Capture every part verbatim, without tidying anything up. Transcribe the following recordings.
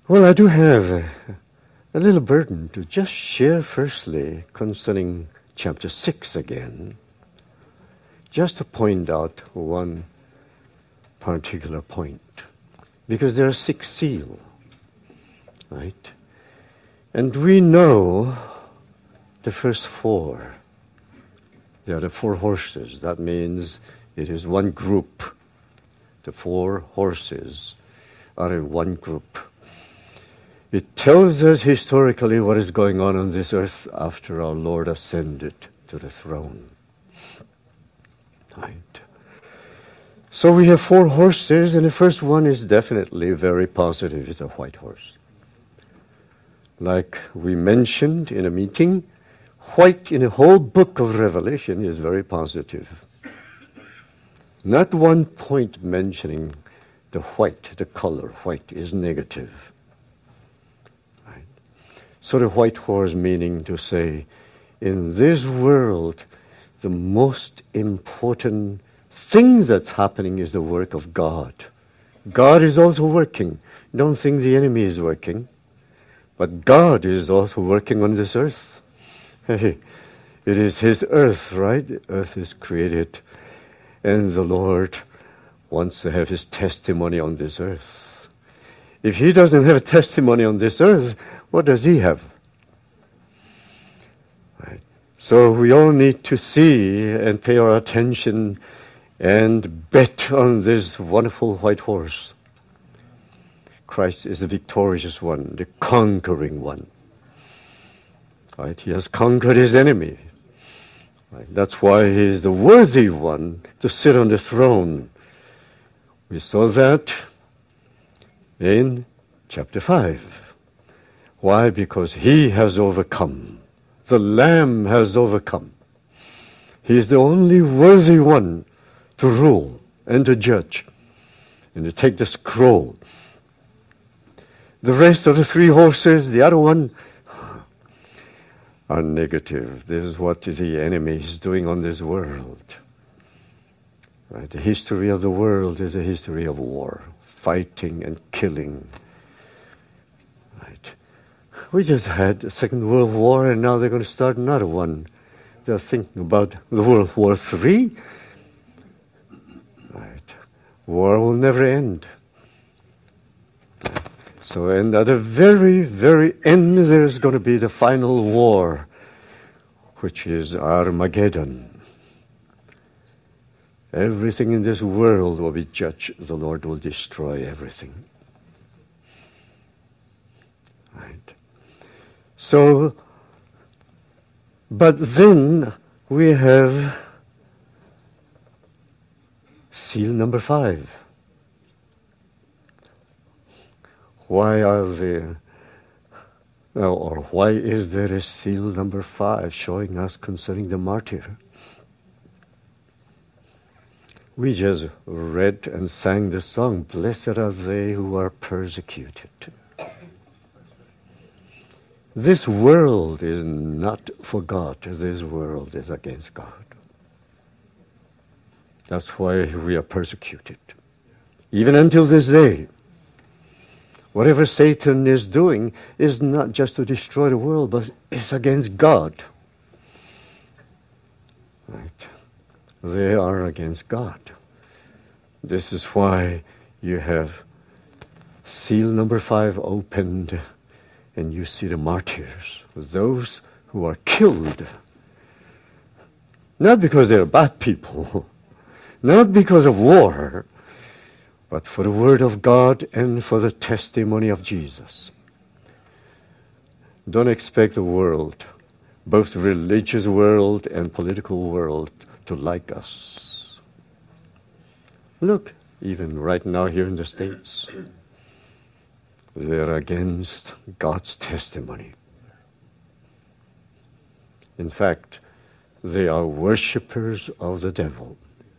Well, I do have a, a little burden to just share firstly concerning chapter six again, just to point out one particular point, because there are six seals, right? And we know the first four. There are the four horses. That means it is one group. The four horses are in one group. It tells us historically what is going on on this earth after our Lord ascended to the throne. Right. So we have four horses, and the first one is definitely very positive. It's a white horse. Like we mentioned in a meeting, white in the whole book of Revelation is very positive. Not one point mentioning the white, the color white is negative. Right? So the white horse meaning to say, in this world, the most important thing that's happening is the work of God. God is also working. Don't think the enemy is working. But God is also working on this earth. Hey, it is His earth, right? The earth is created. And the Lord wants to have His testimony on this earth. If He doesn't have a testimony on this earth, what does He have? Right. So we all need to see and pay our attention and bet on this wonderful white horse. Christ is the victorious one, the conquering one. Right? He has conquered His enemy. Right? That's why He is the worthy one to sit on the throne. We saw that in chapter five. Why? Because He has overcome. The Lamb has overcome. He is the only worthy one to rule and to judge and to take the scroll. The rest of the three horses, the other one, are negative. This is what the enemy is doing on this world. Right? The history of the world is a history of war, fighting and killing. Right? We just had the Second World War, and now they're going to start another one. They're thinking about the World War Three. Right? War will never end. So, and at the very, very end, there's going to be the final war, which is Armageddon. Everything in this world will be judged. The Lord will destroy everything. Right. So, but then we have seal number five. Why are there, or why is there a seal number five showing us concerning the martyr? We just read and sang the song, "Blessed are they who are persecuted." This world is not for God. This world is against God. That's why we are persecuted. Even until this day. Whatever Satan is doing is not just to destroy the world, but it's against God. Right? They are against God. This is why you have seal number five opened, and you see the martyrs, those who are killed. Not because they're bad people, not because of war, but for the word of God and for the testimony of Jesus. Don't expect the world, both the religious world and political world, to like us. Look, even right now here in the States, they're against God's testimony. In fact, they are worshippers of the devil.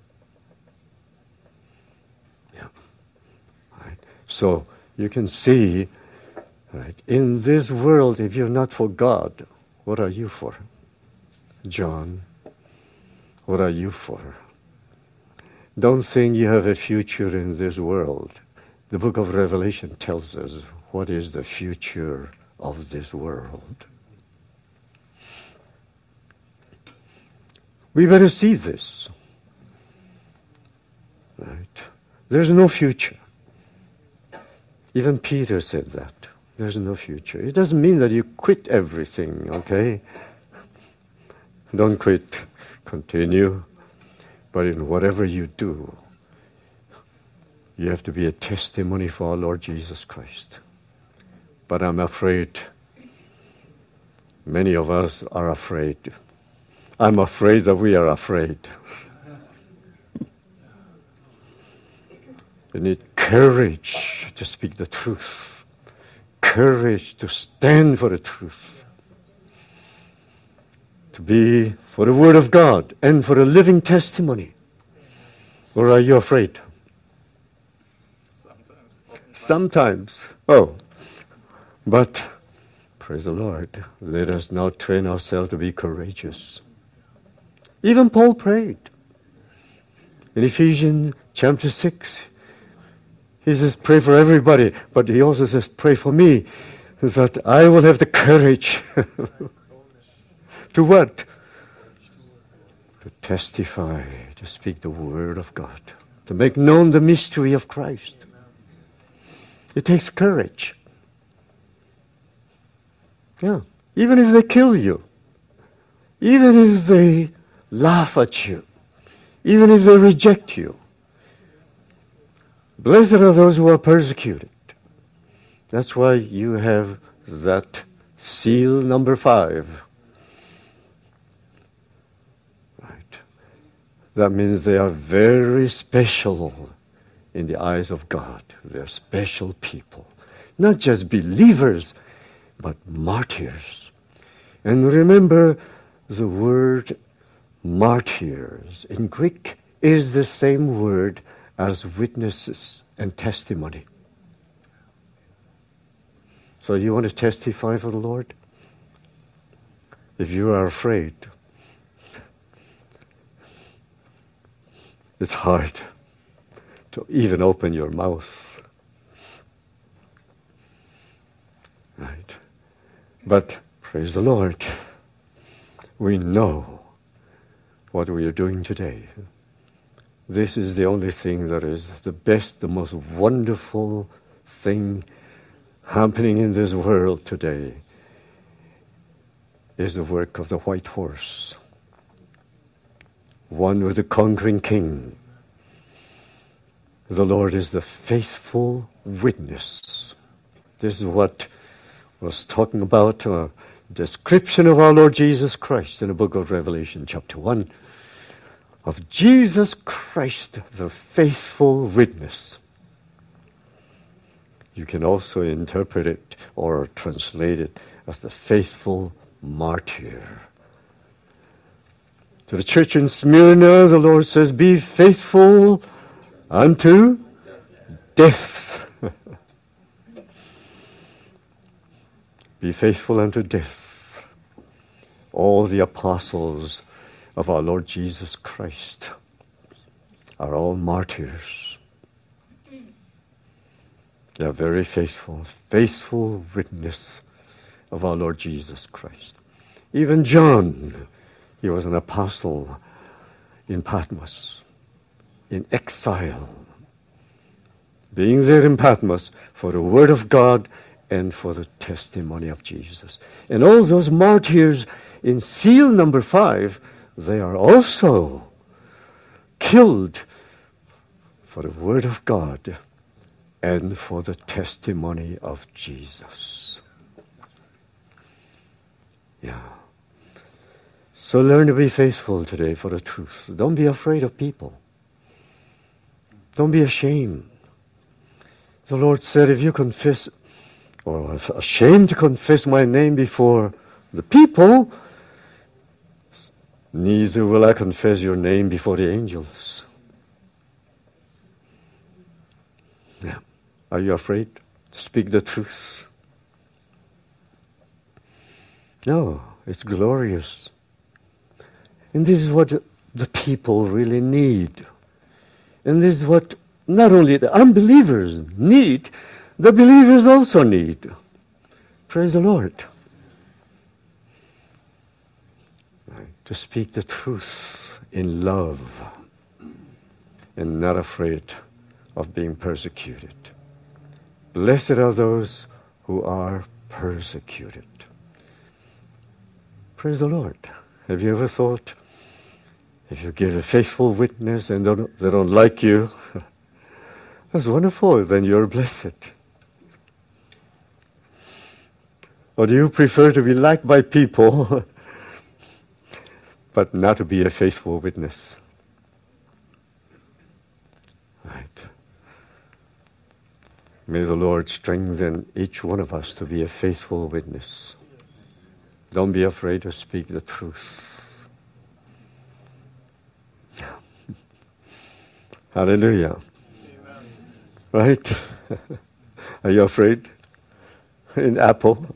So you can see, right, in this world, if you're not for God, what are you for? John, what are you for? Don't think you have a future in this world. The book of Revelation tells us what is the future of this world. We better see this. Right? There's no future. Even Peter said that. There's no future. It doesn't mean that you quit everything, okay? Don't quit. Continue. But in whatever you do, you have to be a testimony for our Lord Jesus Christ. But I'm afraid, many of us are afraid. I'm afraid that we are afraid. You need courage to speak the truth. Courage to stand for the truth. To be for the Word of God and for a living testimony. Or are you afraid? Sometimes. Oh. But, praise the Lord, let us now train ourselves to be courageous. Even Paul prayed. In Ephesians chapter six, he says, pray for everybody, but he also says, pray for me, that I will have the courage to what? To testify, to speak the word of God, to make known the mystery of Christ. It takes courage. Yeah. Even if they kill you, even if they laugh at you, even if they reject you, blessed are those who are persecuted. That's why you have that seal number five. Right. That means they are very special in the eyes of God. They're special people. Not just believers, but martyrs. And remember, the word martyrs in Greek is the same word as witnesses and testimony. So you want to testify for the Lord? If you are afraid, it's hard to even open your mouth. Right? But praise the Lord, we know what we are doing today. This is the only thing that is the best, the most wonderful thing happening in this world today is the work of the white horse. One with the conquering king. The Lord is the faithful witness. This is what was talking about a description of our Lord Jesus Christ in the book of Revelation, chapter one, of Jesus Christ, the faithful witness. You can also interpret it or translate it as the faithful martyr. To the church in Smyrna, the Lord says, be faithful unto death. Be faithful unto death. All the apostles of our Lord Jesus Christ are all martyrs. They are very faithful, faithful witness of our Lord Jesus Christ. Even John, he was an apostle in Patmos, in exile, being there in Patmos for the word of God and for the testimony of Jesus. And all those martyrs in seal number five, they are also killed for the word of God and for the testimony of Jesus. Yeah. So learn to be faithful today for the truth. Don't be afraid of people. Don't be ashamed. The Lord said, if you confess, or are ashamed to confess my name before the people, neither will I confess your name before the angels. Yeah. Are you afraid to speak the truth? No, it's glorious. And this is what the people really need. And this is what not only the unbelievers need, the believers also need. Praise the Lord. Right. To speak the truth in love and not afraid of being persecuted. Blessed are those who are persecuted. Praise the Lord. Have you ever thought, if you give a faithful witness and don't, they don't like you, that's wonderful, then you're blessed. Or do you prefer to be liked by people, but not to be a faithful witness? Right. May the Lord strengthen each one of us to be a faithful witness. Don't be afraid to speak the truth. Hallelujah. Amen. Right? Are you afraid? In Apple?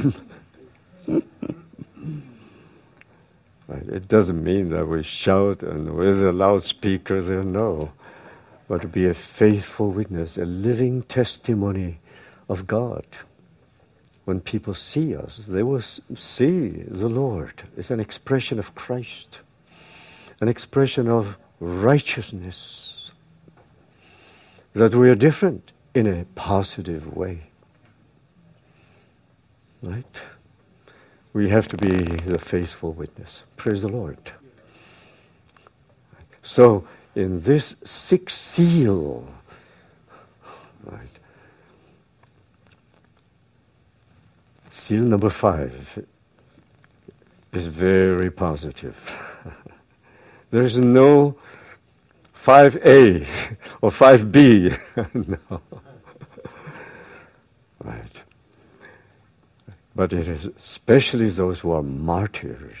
Right. It doesn't mean that we shout and with a loudspeaker there, no. But to be a faithful witness, a living testimony of God. When people see us, they will see the Lord. It's an expression of Christ, an expression of righteousness, that we are different in a positive way. Right? We have to be the faithful witness. Praise the Lord. So, in this sixth seal, right, seal number five is very positive. There's no five A or five B. No. Right. But it is especially those who are martyrs,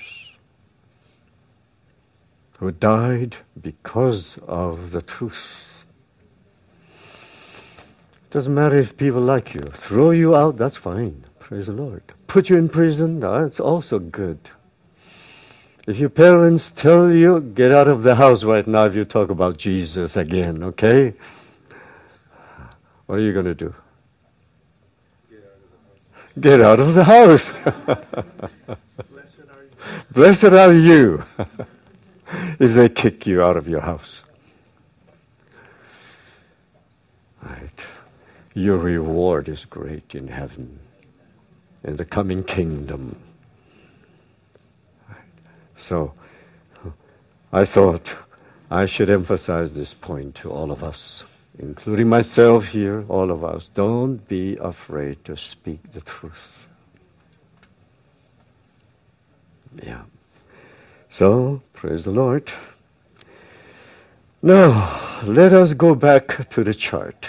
who died because of the truth. Doesn't matter if people like you. Throw you out, that's fine. Praise the Lord. Put you in prison, that's also good. If your parents tell you, get out of the house right now if you talk about Jesus again, okay? What are you going to do? Get out of the house. Blessed are you if they kick you out of your house. Right. Your reward is great in heaven, in the coming kingdom. Right. So, I thought I should emphasize this point to all of us, including myself here, all of us. Don't be afraid to speak the truth. Yeah. So, praise the Lord. Now, let us go back to the chart.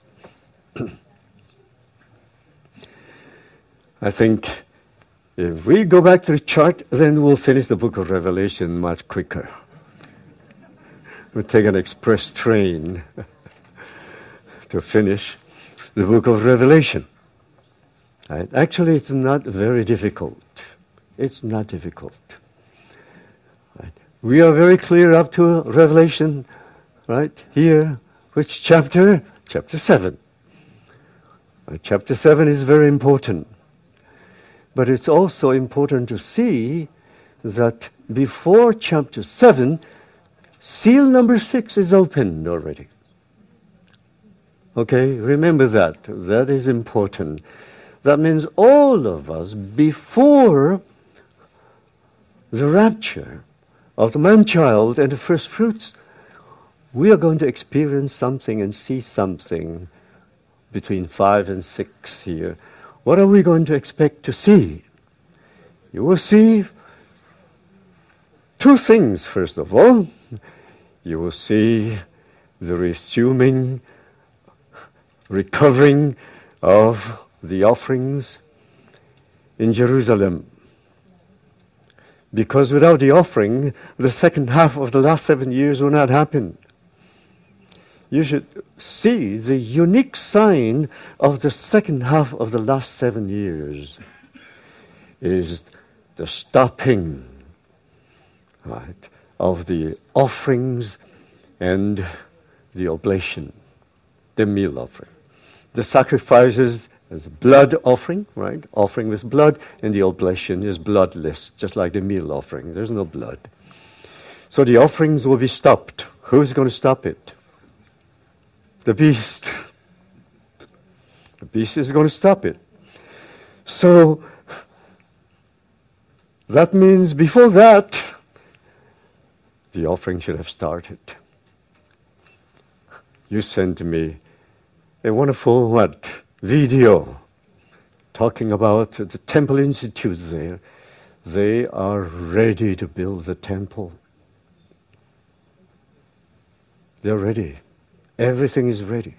I think if we go back to the chart, then we'll finish the book of Revelation much quicker. We'll take an express train to finish the book of Revelation. Right? Actually, it's not very difficult. It's not difficult. Right? We are very clear up to Revelation, right? Here, which chapter? Chapter seven. Right? Chapter seven is very important. But it's also important to see that before chapter seven, seal number six is opened already. Okay, remember that. That is important. That means all of us, before the rapture of the man-child and the first fruits, we are going to experience something and see something between five and six here. What are we going to expect to see? You will see two things, first of all. You will see the resuming, recovering of the offerings in Jerusalem. Because without the offering, the second half of the last seven years will not happen. You should see the unique sign of the second half of the last seven years is the stopping, right, of the offerings and the oblation, the meal offering. the sacrifices as blood offering, right? Offering with blood, and the oblation is bloodless, just like the meal offering. There's no blood. So the offerings will be stopped. Who's going to stop it? The beast. The beast is going to stop it. So that means before that, the offering should have started. You sent me a wonderful what video talking about the Temple Institute there. They are ready to build the temple. They're ready. Everything is ready.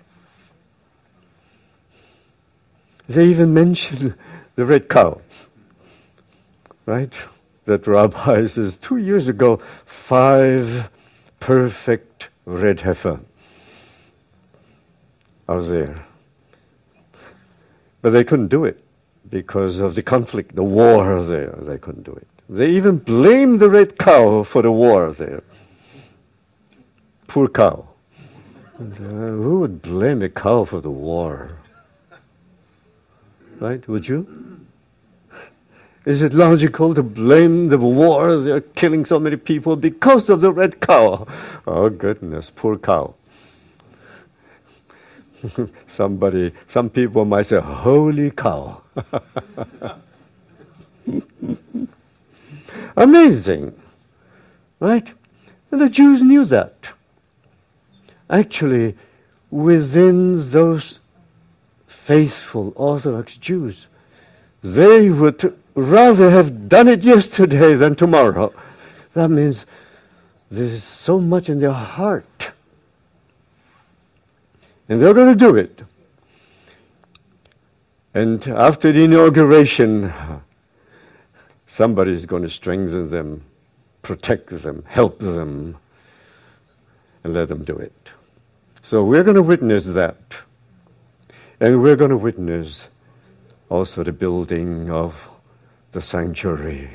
They even mention the red cow, right? That rabbi says two years ago, five perfect red heifer are there. But they couldn't do it because of the conflict, the war there. They couldn't do it. They even blamed the red cow for the war there. Poor cow. And, uh, who would blame a cow for the war? Right? Would you? Is it logical to blame the war? They're killing so many people because of the red cow. Oh goodness, poor cow. Somebody, some people might say, holy cow. Amazing. Right? And the Jews knew that. Actually, within those faithful Orthodox Jews, they would rather have done it yesterday than tomorrow. That means there's so much in their heart. And they're going to do it. And after the inauguration, somebody is going to strengthen them, protect them, help them, and let them do it. So we're going to witness that. And we're going to witness also the building of the sanctuary,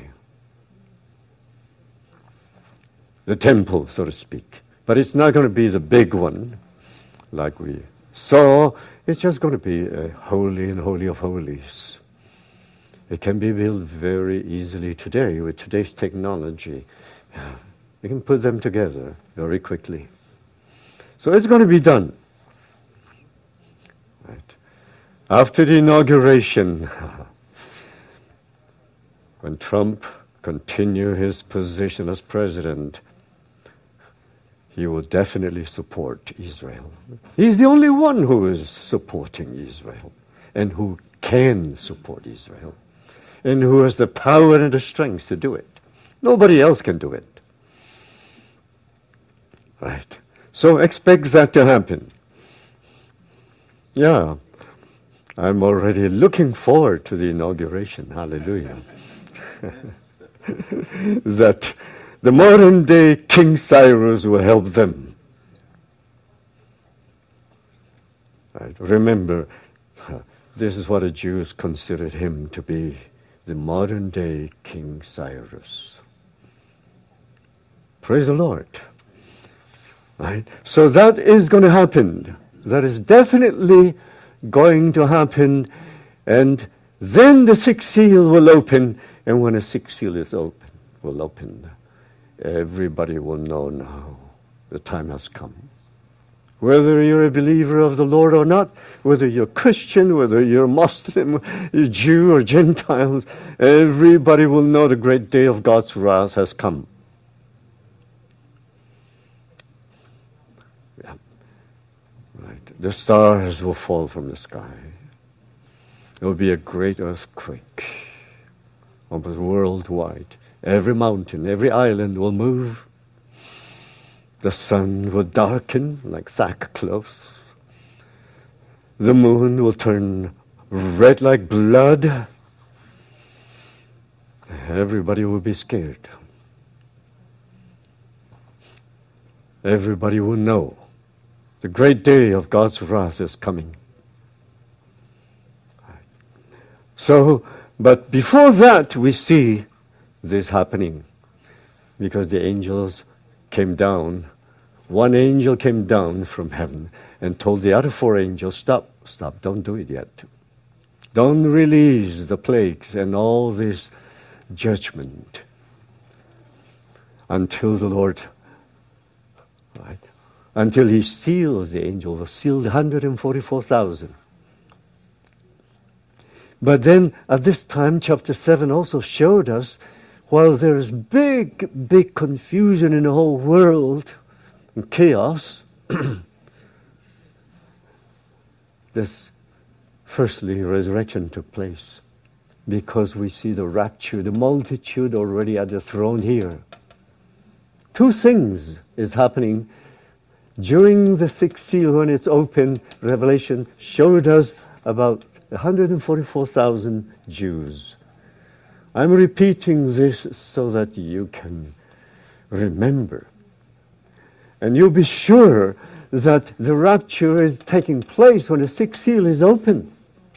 the temple, so to speak. But it's not going to be the big one like we saw. It's just going to be a holy and holy of holies. It can be built very easily today with today's technology. You can put them together very quickly. So it's going to be done. Right. After the inauguration, when Trump continues his position as president, he will definitely support Israel. He's the only one who is supporting Israel and who can support Israel and who has the power and the strength to do it. Nobody else can do it. Right. So expect that to happen. Yeah. I'm already looking forward to the inauguration. Hallelujah. That the modern day King Cyrus will help them. Right. Remember, this is what the Jews considered him to be, the modern day King Cyrus. Praise the Lord. Right? So that is going to happen. That is definitely going to happen. And then the sixth seal will open. And when the sixth seal is open, will open, everybody will know now the time has come. Whether you're a believer of the Lord or not, whether you're Christian, whether you're Muslim, you're Jew or Gentiles, everybody will know the great day of God's wrath has come. Yeah. Right. The stars will fall from the sky. There will be a great earthquake, almost worldwide. Every mountain, every island will move. The sun will darken like sackcloth. The moon will turn red like blood. Everybody will be scared. Everybody will know the great day of God's wrath is coming. So, but before that, we see this happening because the angels came down. One angel came down from heaven and told the other four angels, stop. stop, don't do it yet. Don't release the plagues and all this judgment until the Lord, right? Until he seals the angel, will seal one hundred forty-four thousand. But then at this time, chapter seven also showed us, while there is big, big confusion in the whole world, and chaos, this, firstly, resurrection took place because we see the rapture, the multitude already at the throne here. Two things is happening during the sixth seal when it's open. Revelation showed us about one hundred forty-four thousand Jews. I'm repeating this so that you can remember. And you'll be sure that the rapture is taking place when the sixth seal is open.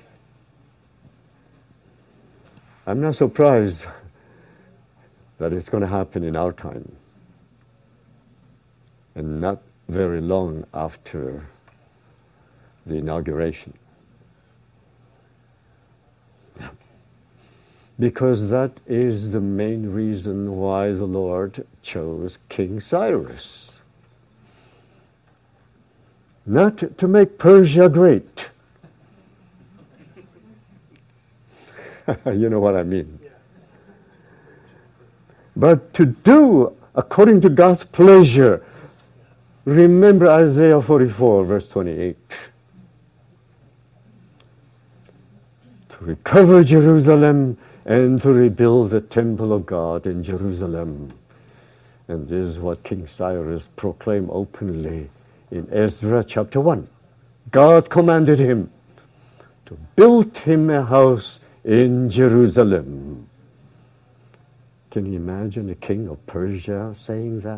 I'm not surprised that it's going to happen in our time. And not very long after the inauguration. Because that is the main reason why the Lord chose King Cyrus. Not to make Persia great. You know what I mean. But to do according to God's pleasure. Remember Isaiah forty-four, verse twenty-eight. To recover Jerusalem and to rebuild the temple of God in Jerusalem. And this is what King Cyrus proclaimed openly in Ezra chapter one. God commanded him to build him a house in Jerusalem. Can you imagine the king of Persia saying that?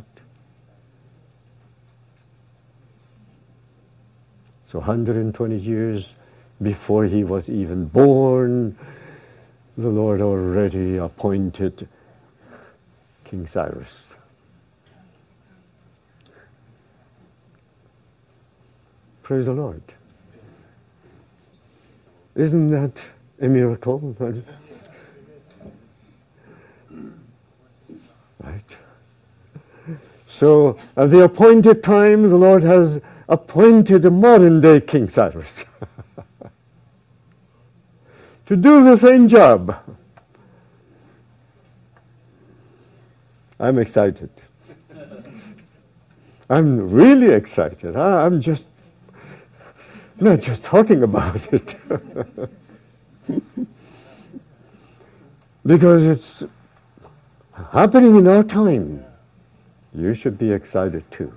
So one hundred twenty years before he was even born, the Lord already appointed King Cyrus. Praise the Lord. Isn't that a miracle? Right. So at the appointed time, the Lord has appointed a modern-day King Cyrus to do the same job. I'm excited. I'm really excited. I'm just not just talking about it. Because it's happening in our time. You should be excited too.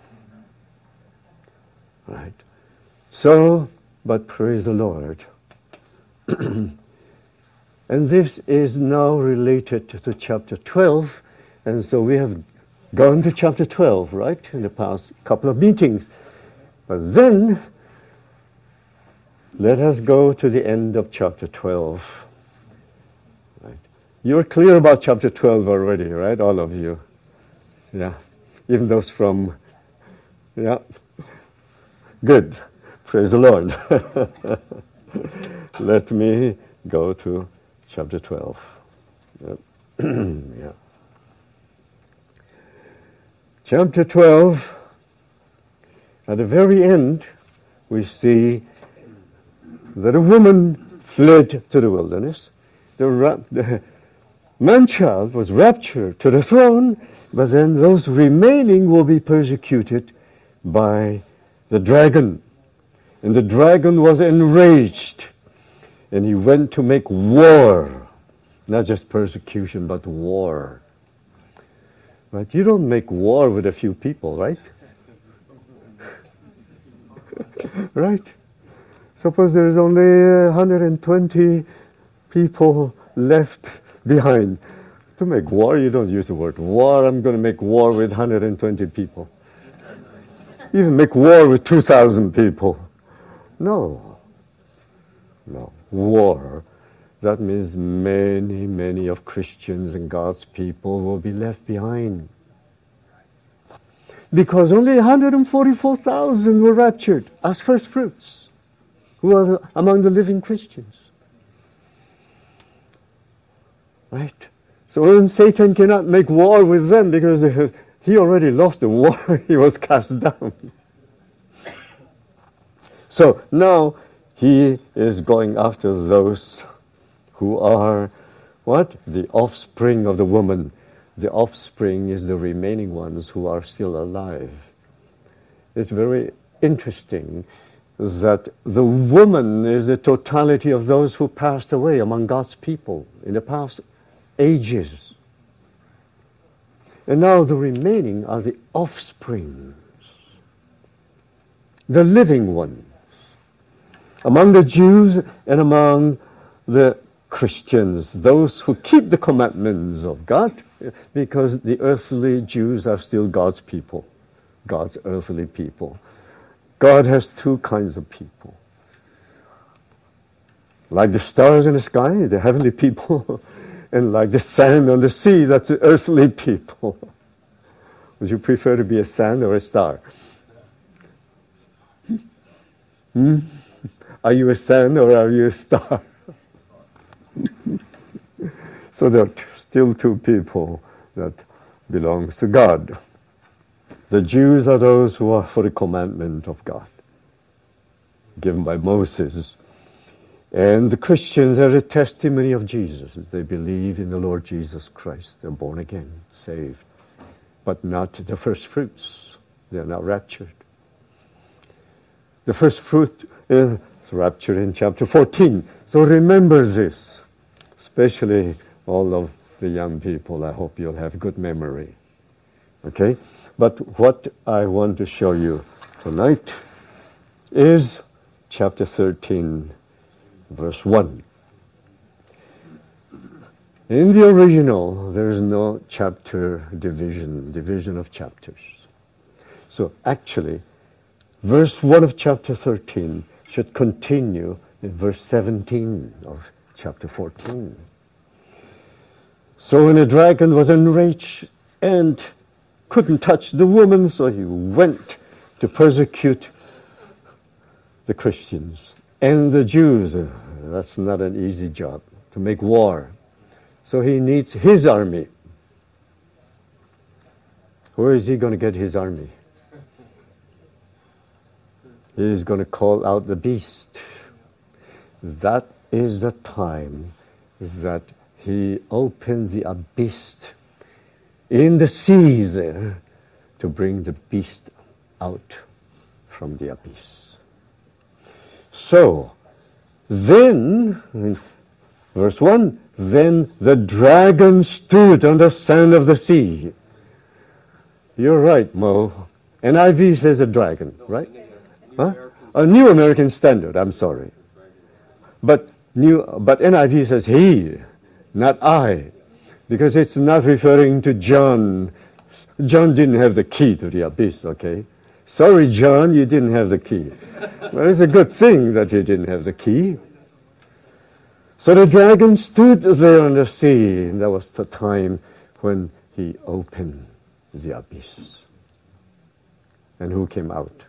Right? So, but praise the Lord. And this is now related to chapter twelve. And so we have gone to chapter twelve, right, in the past couple of meetings. But then, let us go to the end of chapter twelve. Right. You're clear about chapter twelve already, right, all of you? Yeah. Even those from, yeah. Good. Praise the Lord. Let me go to chapter twelve. Yep. Yeah. Chapter twelve, at the very end, we see that a woman fled to the wilderness. The, ra- the man-child was raptured to the throne, but then those remaining will be persecuted by the dragon. And the dragon was enraged, and he went to make war. Not just persecution, but war. Right? You don't make war with a few people, right? Right? Suppose there is only one hundred twenty people left behind. To make war, you don't use the word war. I'm going to make war with one hundred twenty people. Even make war with two thousand people. No. No. War. That means many, many of Christians and God's people will be left behind. Because only one hundred forty-four thousand were raptured as first fruits. who are the, among the living Christians. Right? So then Satan cannot make war with them because they have, he already lost the war. He was cast down. So now he is going after those who are, what? The offspring of the woman. The offspring is the remaining ones who are still alive. It's very interesting that the woman is the totality of those who passed away among God's people in the past ages. And now the remaining are the offsprings, the living ones, among the Jews and among the Christians, those who keep the commandments of God, because the earthly Jews are still God's people, God's earthly people. God has two kinds of people. Like the stars in the sky, the heavenly people, and like the sand on the sea, that's the earthly people. Would you prefer to be a sand or a star? Hmm? Are you a sand or are you a star? So there are t- still two people that belongs to God. The Jews are those who are for the commandment of God, given by Moses. And the Christians are the testimony of Jesus. They believe in the Lord Jesus Christ. They're born again, saved, but not the first fruits. They're not raptured. The first fruit is raptured in chapter fourteen. So remember this, especially all of the young people. I hope you'll have good memory. Okay? But what I want to show you tonight is chapter thirteen, verse one. In the original, there is no chapter division, division of chapters. So actually, verse one of chapter thirteen should continue in verse seventeen of chapter fourteen. So when the dragon was enraged and couldn't touch the woman, so he went to persecute the Christians and the Jews. That's not an easy job, to make war. So he needs his army. Where is he going to get his army? He is going to call out the beast. That is the time that he opened the abyss in the sea there to bring the beast out from the abyss. So, then, in verse one, then the dragon stood on the sand of the sea. You're right, Mo. N I V says a dragon, right? Huh? A New American Standard, I'm sorry. But new, but N I V says he, not I, because it's not referring to John. John didn't have the key to the abyss, okay? Sorry, John, you didn't have the key. Well, it's a good thing that you didn't have the key. So the dragon stood there on the sea, and that was the time when he opened the abyss. And who came out?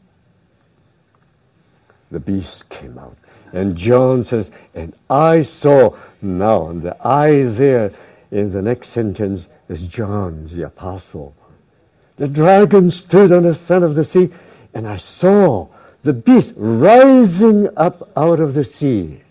The beast came out. And John says, and I saw, now, and the I there in the next sentence is John, the apostle. The dragon stood on the sand of the sea, and I saw the beast rising up out of the sea.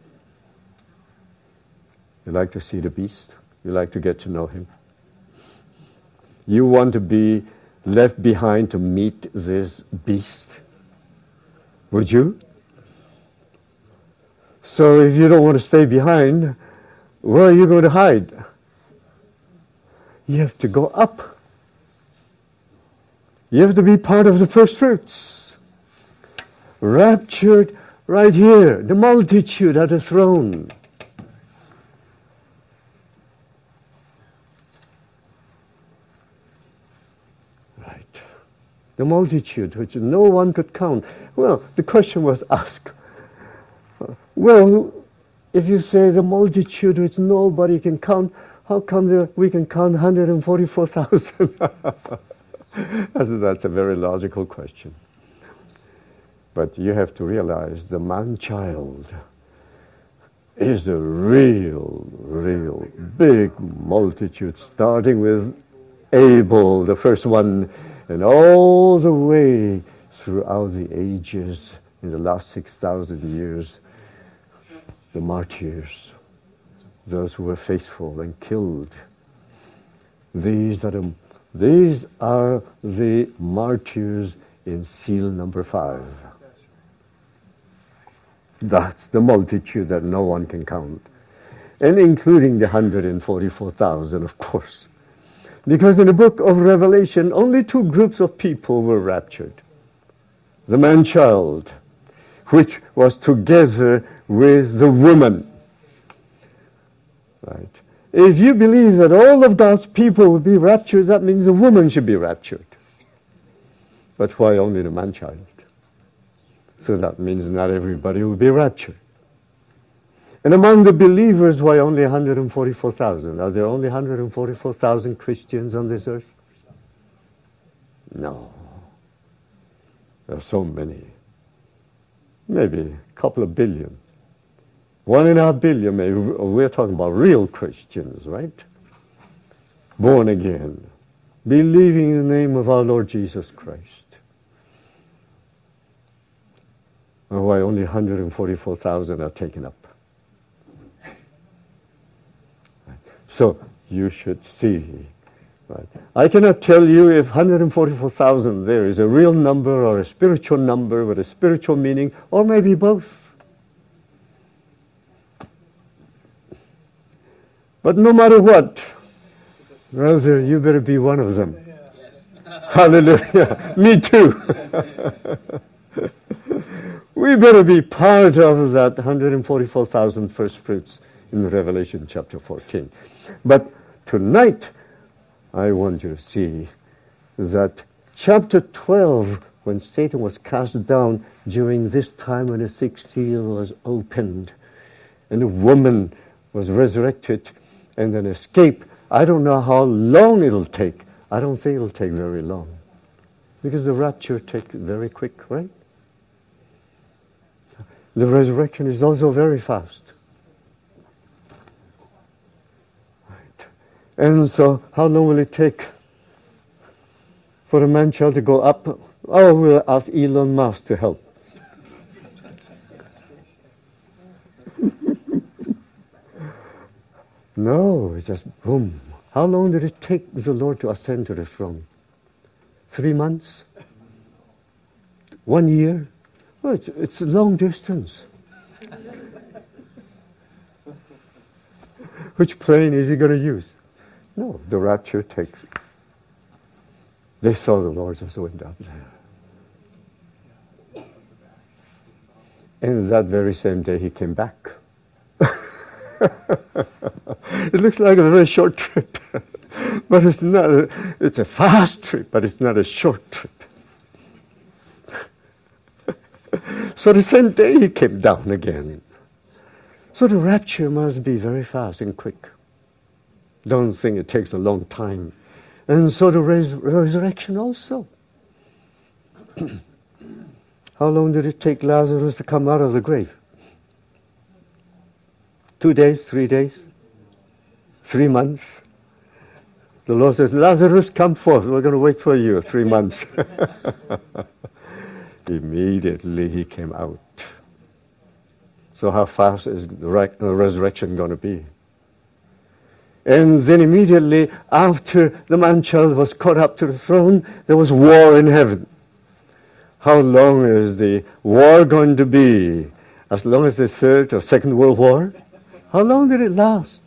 You like to see the beast? You like to get to know him? You want to be left behind to meet this beast? Would you? So if you don't want to stay behind, where are you going to hide? You have to go up. You have to be part of the first fruits. Raptured right here, the multitude at the throne. Right. The multitude, which no one could count. Well, the question was asked, well, if you say the multitude which nobody can count, how come there, we can count one hundred forty-four thousand? that's, that's a very logical question. But you have to realize the man-child is a real, real big multitude, starting with Abel, the first one, and all the way throughout the ages, in the last six thousand years, the martyrs, those who were faithful and killed. These are the, these are the martyrs in seal number five. That's the multitude that no one can count. And including the one hundred forty-four thousand, of course. Because in the book of Revelation, only two groups of people were raptured. The man-child, which was together with the woman. Right. If you believe that all of God's people will be raptured, that means the woman should be raptured. But why only the man-child? So that means not everybody will be raptured. And among the believers, why only one hundred forty-four thousand? Are there only one hundred forty-four thousand Christians on this earth? No. There are so many. Maybe a couple of billion. One and a half billion, maybe. We're talking about real Christians, right? Born again. Believing in the name of our Lord Jesus Christ. Or why only one hundred forty-four thousand are taken up. So you should see. Right. I cannot tell you if one hundred forty-four thousand there is a real number or a spiritual number with a spiritual meaning, or maybe both. But no matter what, brother, you better be one of them. Yes. Hallelujah. Me too. We better be part of that one hundred forty-four thousand first fruits in Revelation chapter fourteen. But tonight, I want you to see that chapter twelve, when Satan was cast down during this time when the sixth seal was opened, and the woman was resurrected, and then escape, I don't know how long it'll take. I don't think it'll take very long. Because the rapture takes very quick, right? The resurrection is also very fast. Right. And so, how long will it take for a man-child to go up? Oh, we'll ask Elon Musk to help. No, it's just boom. How long did it take the Lord to ascend to the throne? Three months? One year? Well, it's, it's a long distance. Which plane is he going to use? No, the rapture takes. They saw the Lord just went up there. And that very same day he came back. It looks like a very short trip. But it's not. A, it's a fast trip, but it's not a short trip. So the same day he came down again. So the rapture must be very fast and quick. Don't think it takes a long time. And so the res- resurrection also. How long did it take Lazarus to come out of the grave? Two days, three days, three months. The Lord says, Lazarus, come forth. We're going to wait for you three months. Immediately he came out. So how fast is the re- uh, resurrection going to be? And then immediately after the man-child was caught up to the throne, there was war in heaven. How long is the war going to be? As long as the Third or Second World War? How long did it last?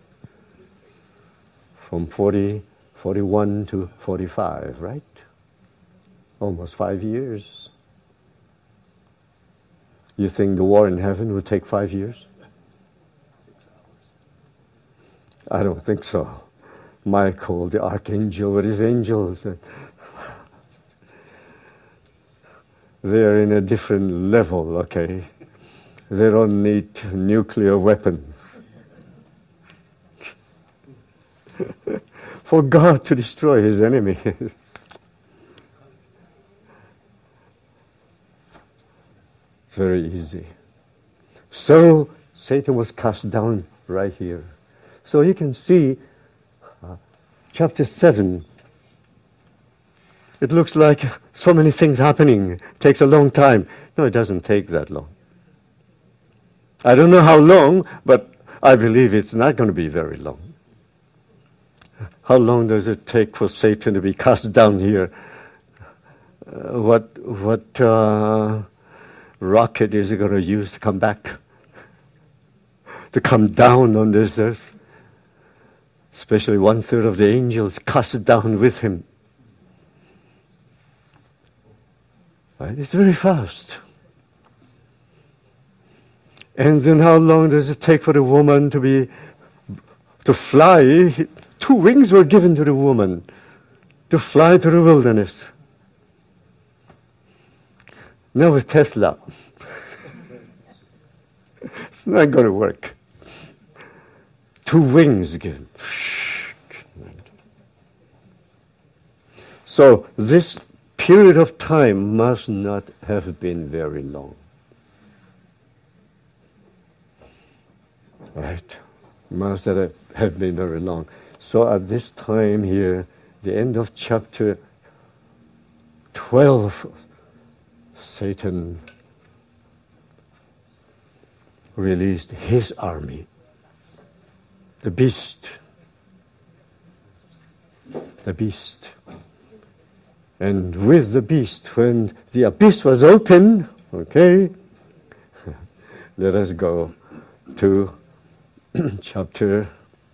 From forty, forty-one to forty-five, right? Almost five years. You think the war in heaven would take five years? I don't think so. Michael, the archangel with his angels, they're in a different level, okay? They don't need nuclear weapons. For God to destroy his enemies. It's very easy. So Satan was cast down right here. So you can see uh, chapter seven. It looks like so many things happening. It takes a long time. No, it doesn't take that long. I don't know how long, but I believe it's not going to be very long. How long does it take for Satan to be cast down here? Uh, what what uh, rocket is he going to use to come back? To come down on this earth? Especially one third of the angels cast down with him. Right? It's very fast. And then how long does it take for the woman to be to fly? Two wings were given to the woman to fly to the wilderness. Now with Tesla, it's not going to work. Two wings given. So this period of time must not have been very long. Right? Must not have been very long. So at this time here, the end of chapter twelve, Satan released his army, the beast, the beast. And with the beast, when the abyss was open, okay, let us go to chapter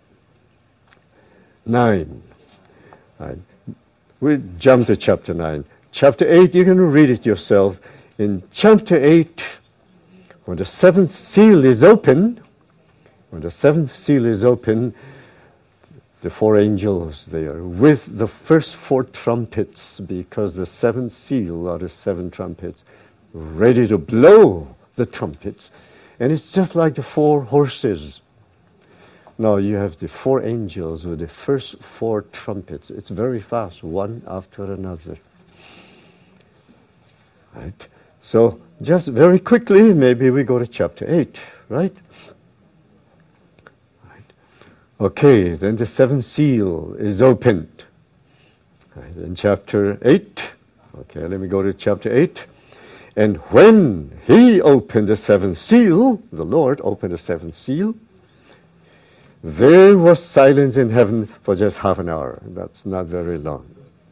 nine. Right. We jump to chapter nine. Chapter eight, you can read it yourself. In chapter eight, when the seventh seal is open, when the seventh seal is open, the four angels there with the first four trumpets, because the seventh seal are the seven trumpets, ready to blow the trumpets. And it's just like the four horses. Now you have the four angels with the first four trumpets. It's very fast, one after another. Right? So just very quickly, maybe we go to chapter eight, right? Right. Okay, then the seventh seal is opened. Right, in chapter eight, okay, let me go to chapter eight. And when he opened the seventh seal, the Lord opened the seventh seal, there was silence in heaven for just half an hour. That's not very long.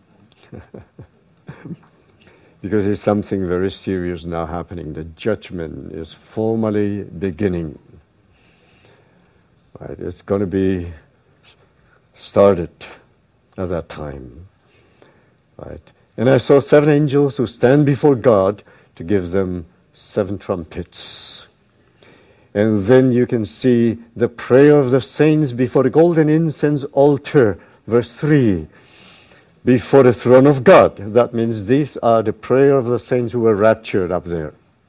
Because there's something very serious now happening. The judgment is formally beginning. Right? It's going to be started at that time. Right? And I saw seven angels who stand before God to give them seven trumpets. And then you can see the prayer of the saints before the golden incense altar, verse three, before the throne of God. That means these are the prayer of the saints who were raptured up there.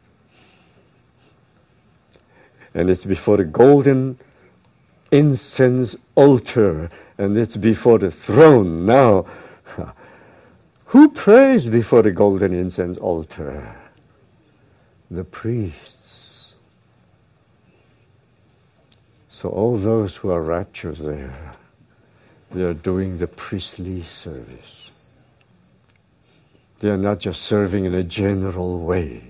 And it's before the golden incense altar, and it's before the throne. Now, who prays before the golden incense altar? The priests. So all those who are raptured there, they are doing the priestly service. They are not just serving in a general way.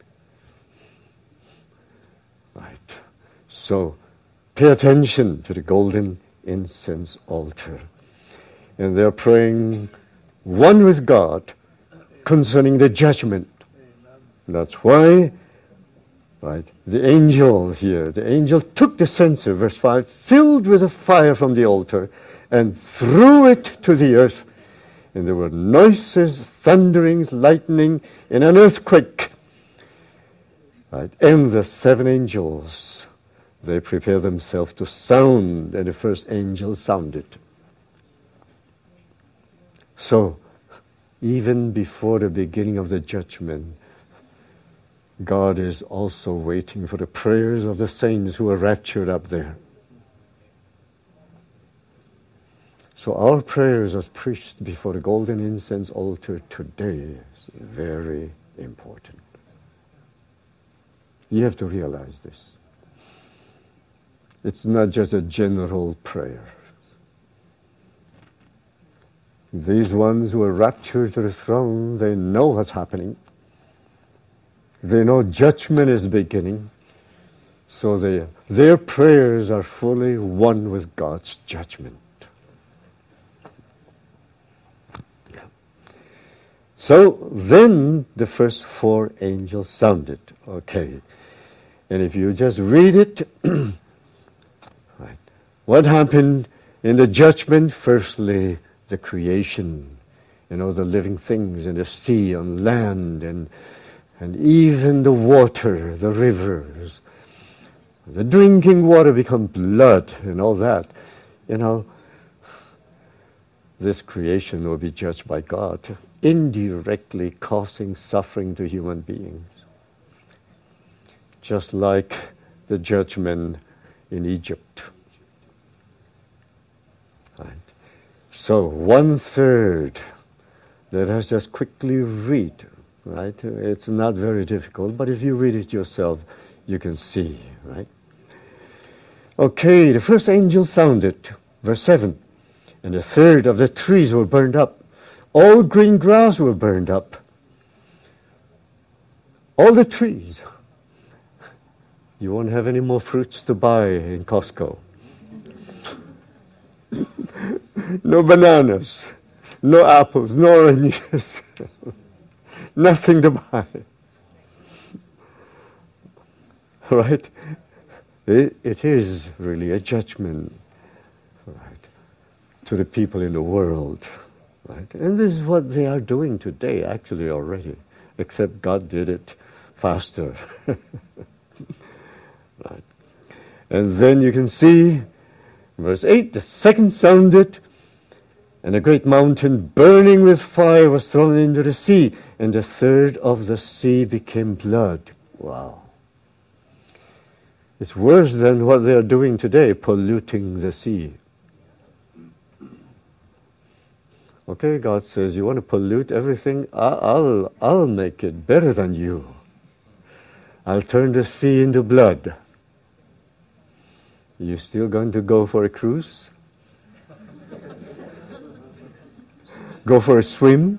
Right. So pay attention to the golden incense altar. And they are praying one with God concerning the judgment. That's why, right, the angel here, the angel took the censer, verse five, filled with a fire from the altar, and threw it to the earth. And there were noises, thunderings, lightning, and an earthquake. Right? And the seven angels, they prepare themselves to sound, and the first angel sounded. So, even before the beginning of the judgment, God is also waiting for the prayers of the saints who are raptured up there. So our prayers as priests before the golden incense altar today is very important. You have to realize this. It's not just a general prayer. These ones who are raptured to the throne, they know what's happening. They know judgment is beginning. So they, their prayers are fully one with God's judgment. So then the first four angels sounded. Okay. And if you just read it, right, what happened in the judgment? Firstly, the creation, you know, the living things in the sea, on land, and and even the water, the rivers. The drinking water become blood and all that. You know, this creation will be judged by God, indirectly causing suffering to human beings. Just like the judgment in Egypt. Right. So one third, let us just quickly read, right? It's not very difficult, but if you read it yourself, you can see, right? Okay, the first angel sounded, verse seven, and a third of the trees were burned up. All green grass were burned up. All the trees. You won't have any more fruits to buy in Costco. No bananas, no apples, no oranges. Nothing to buy. Right? It, it is really a judgment, right, to the people in the world. Right? And this is what they are doing today, actually, already, except God did it faster. Right. And then you can see, verse eight, the second sounded, and a great mountain burning with fire was thrown into the sea, and a third of the sea became blood. Wow. It's worse than what they are doing today, polluting the sea. Okay, God says, you want to pollute everything? I'll, I'll make it better than you. I'll turn the sea into blood. You still going to go for a cruise? Go for a swim?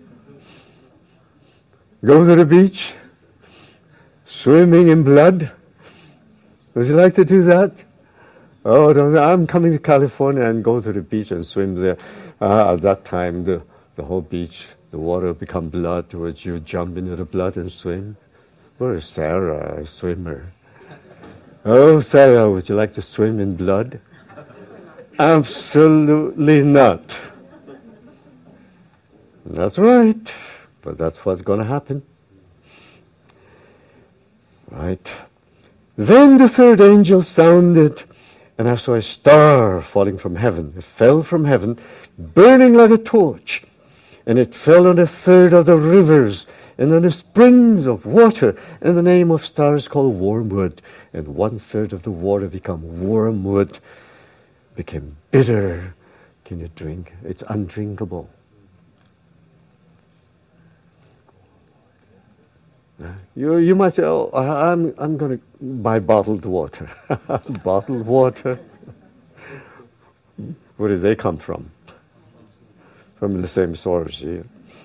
Go to the beach? Swimming in blood? Would you like to do that? Oh, don't, I'm coming to California and go to the beach and swim there. Uh, at that time, the, the whole beach, the water become blood. Would you jump into the blood and swim? Where is Sarah, a swimmer? Oh, Sarah, would you like to swim in blood? Absolutely not. That's right, but that's what's going to happen. Right. Then the third angel sounded, and I saw a star falling from heaven. It fell from heaven, burning like a torch, and it fell on a third of the rivers and on the springs of water, and the name of star is called wormwood, and one third of the water became wormwood, became bitter. Can you drink? It's undrinkable. You you might say, oh, I'm I'm going to buy bottled water. Bottled water. Where did they come from? From the same source here.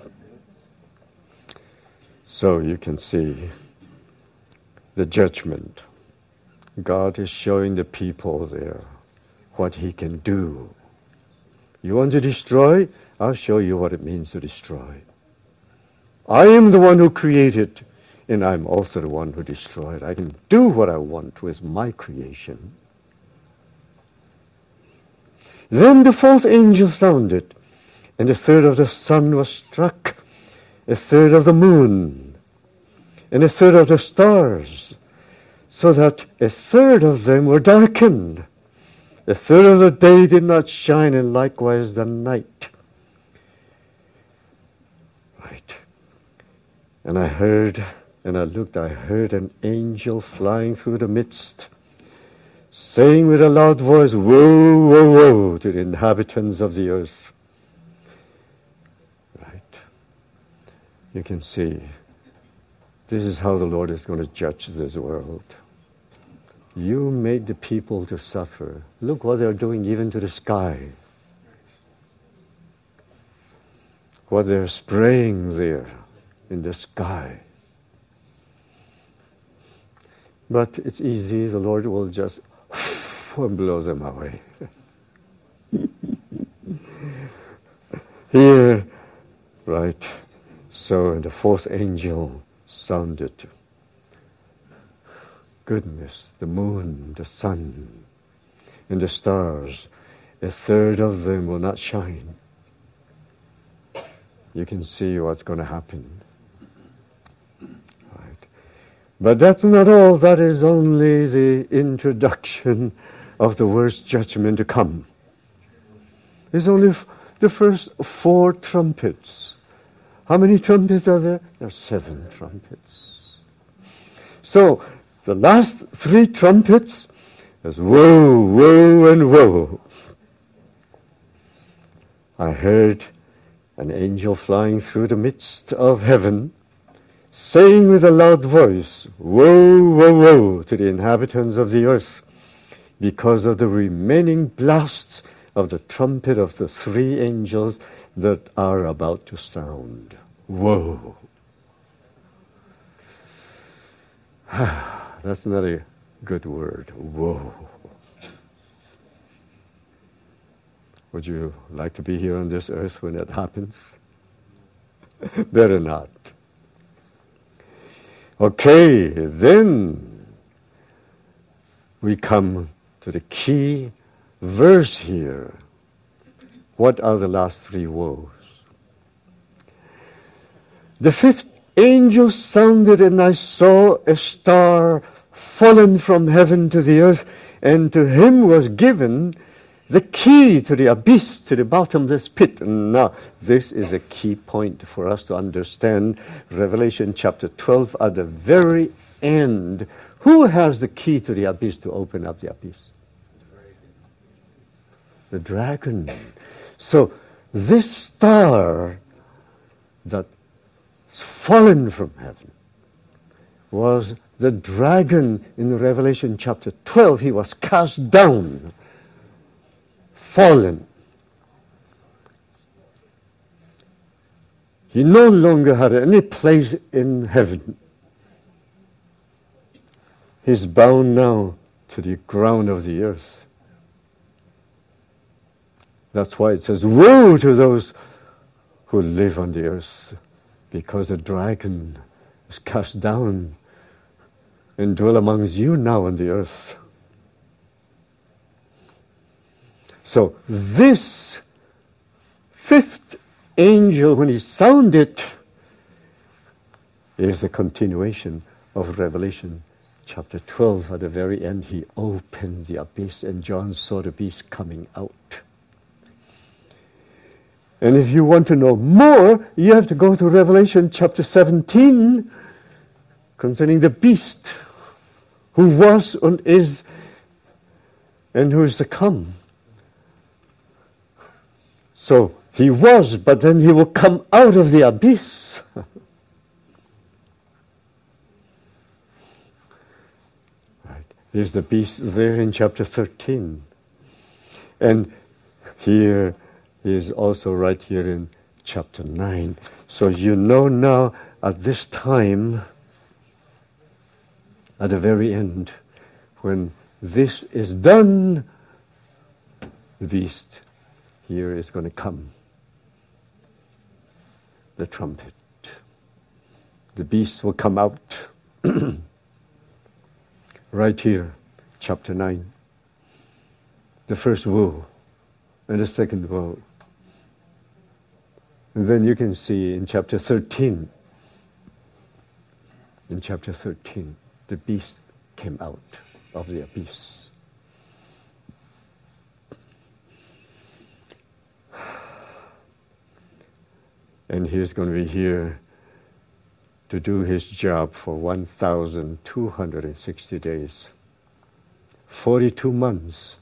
So you can see the judgment. God is showing the people there what He can do. You want to destroy? I'll show you what it means to destroy. I am the one who created, and I'm also the one who destroyed. I can do what I want with my creation. Then the fourth angel sounded, and a third of the sun was struck, a third of the moon, and a third of the stars, so that a third of them were darkened. A third of the day did not shine, and likewise the night. Right. And I heard, and I looked, I heard an angel flying through the midst, saying with a loud voice, woe, woe, woe to the inhabitants of the earth. Right. You can see This is how the Lord is going to judge this world. You made the people to suffer. Look what they're doing even to the sky. What they're spraying there in the sky. But it's easy, the Lord will just and blow them away. Here, right, so the fourth angel sounded. Goodness, the moon, the sun, and the stars, a third of them will not shine. You can see what's going to happen. Right. But that's not all. That is only the introduction of the worst judgment to come. It's only f- the first four trumpets. How many trumpets are there? There are seven trumpets. So, the last three trumpets is woe, woe, and woe. I heard an angel flying through the midst of heaven, saying with a loud voice, woe, woe, woe to the inhabitants of the earth, because of the remaining blasts of the trumpet of the three angels that are about to sound. Woe. That's not a good word. Woe. Would you like to be here on this earth when that happens? Better not. Okay, then we come to the key verse here. What are the last three woes? The fifth angel sounded, and I saw a star fallen from heaven to the earth, and to him was given the key to the abyss, to the bottomless pit. And now, this is a key point for us to understand Revelation chapter twelve at the very end. Who has the key to the abyss, to open up the abyss? The dragon. So, this star that fallen from heaven was the dragon in Revelation chapter twelve. He was cast down, fallen. He no longer had any place in heaven. He's bound now to the ground of the earth. That's why it says, woe to those who live on the earth, because the dragon is cast down and dwell amongst you now on the earth. So this fifth angel, when he sounded, is the continuation of Revelation chapter twelve. At the very end, he opened the abyss, and John saw the beast coming out. And if you want to know more, you have to go to Revelation chapter seventeen concerning the beast who was and is and who is to come. So he was, but then he will come out of the abyss. Right. Here's the beast there in chapter thirteen. And here is also right here in chapter nine. So you know now at this time, at the very end, when this is done, the beast here is going to come. The trumpet. The beast will come out. Right here, chapter nine. The first woe and the second woe. And then you can see in chapter thirteen, in chapter thirteen, the beast came out of the abyss. And he's going to be here to do his job for one thousand two hundred sixty days, forty-two months.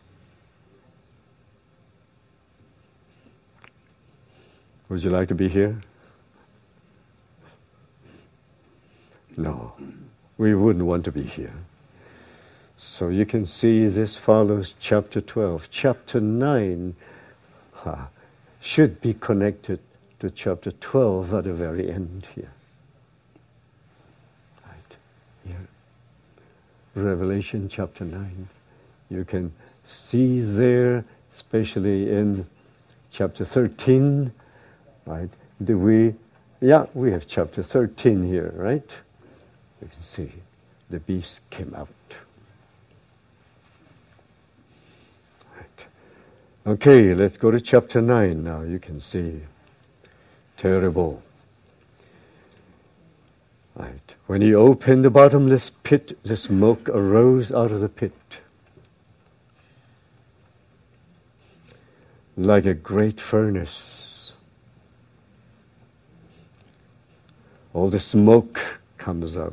Would you like to be here? No, we wouldn't want to be here. So you can see this follows chapter twelve. Chapter nine uh, should be connected to chapter twelve at the very end here. Right here. Revelation chapter nine. You can see there, especially in chapter thirteen, right? Do we, yeah, we have chapter thirteen here, right? You can see the beast came out. Right. Okay, let's go to chapter nine now. You can see. Terrible. Right. When he opened the bottomless pit, the smoke arose out of the pit like a great furnace. All the smoke comes out.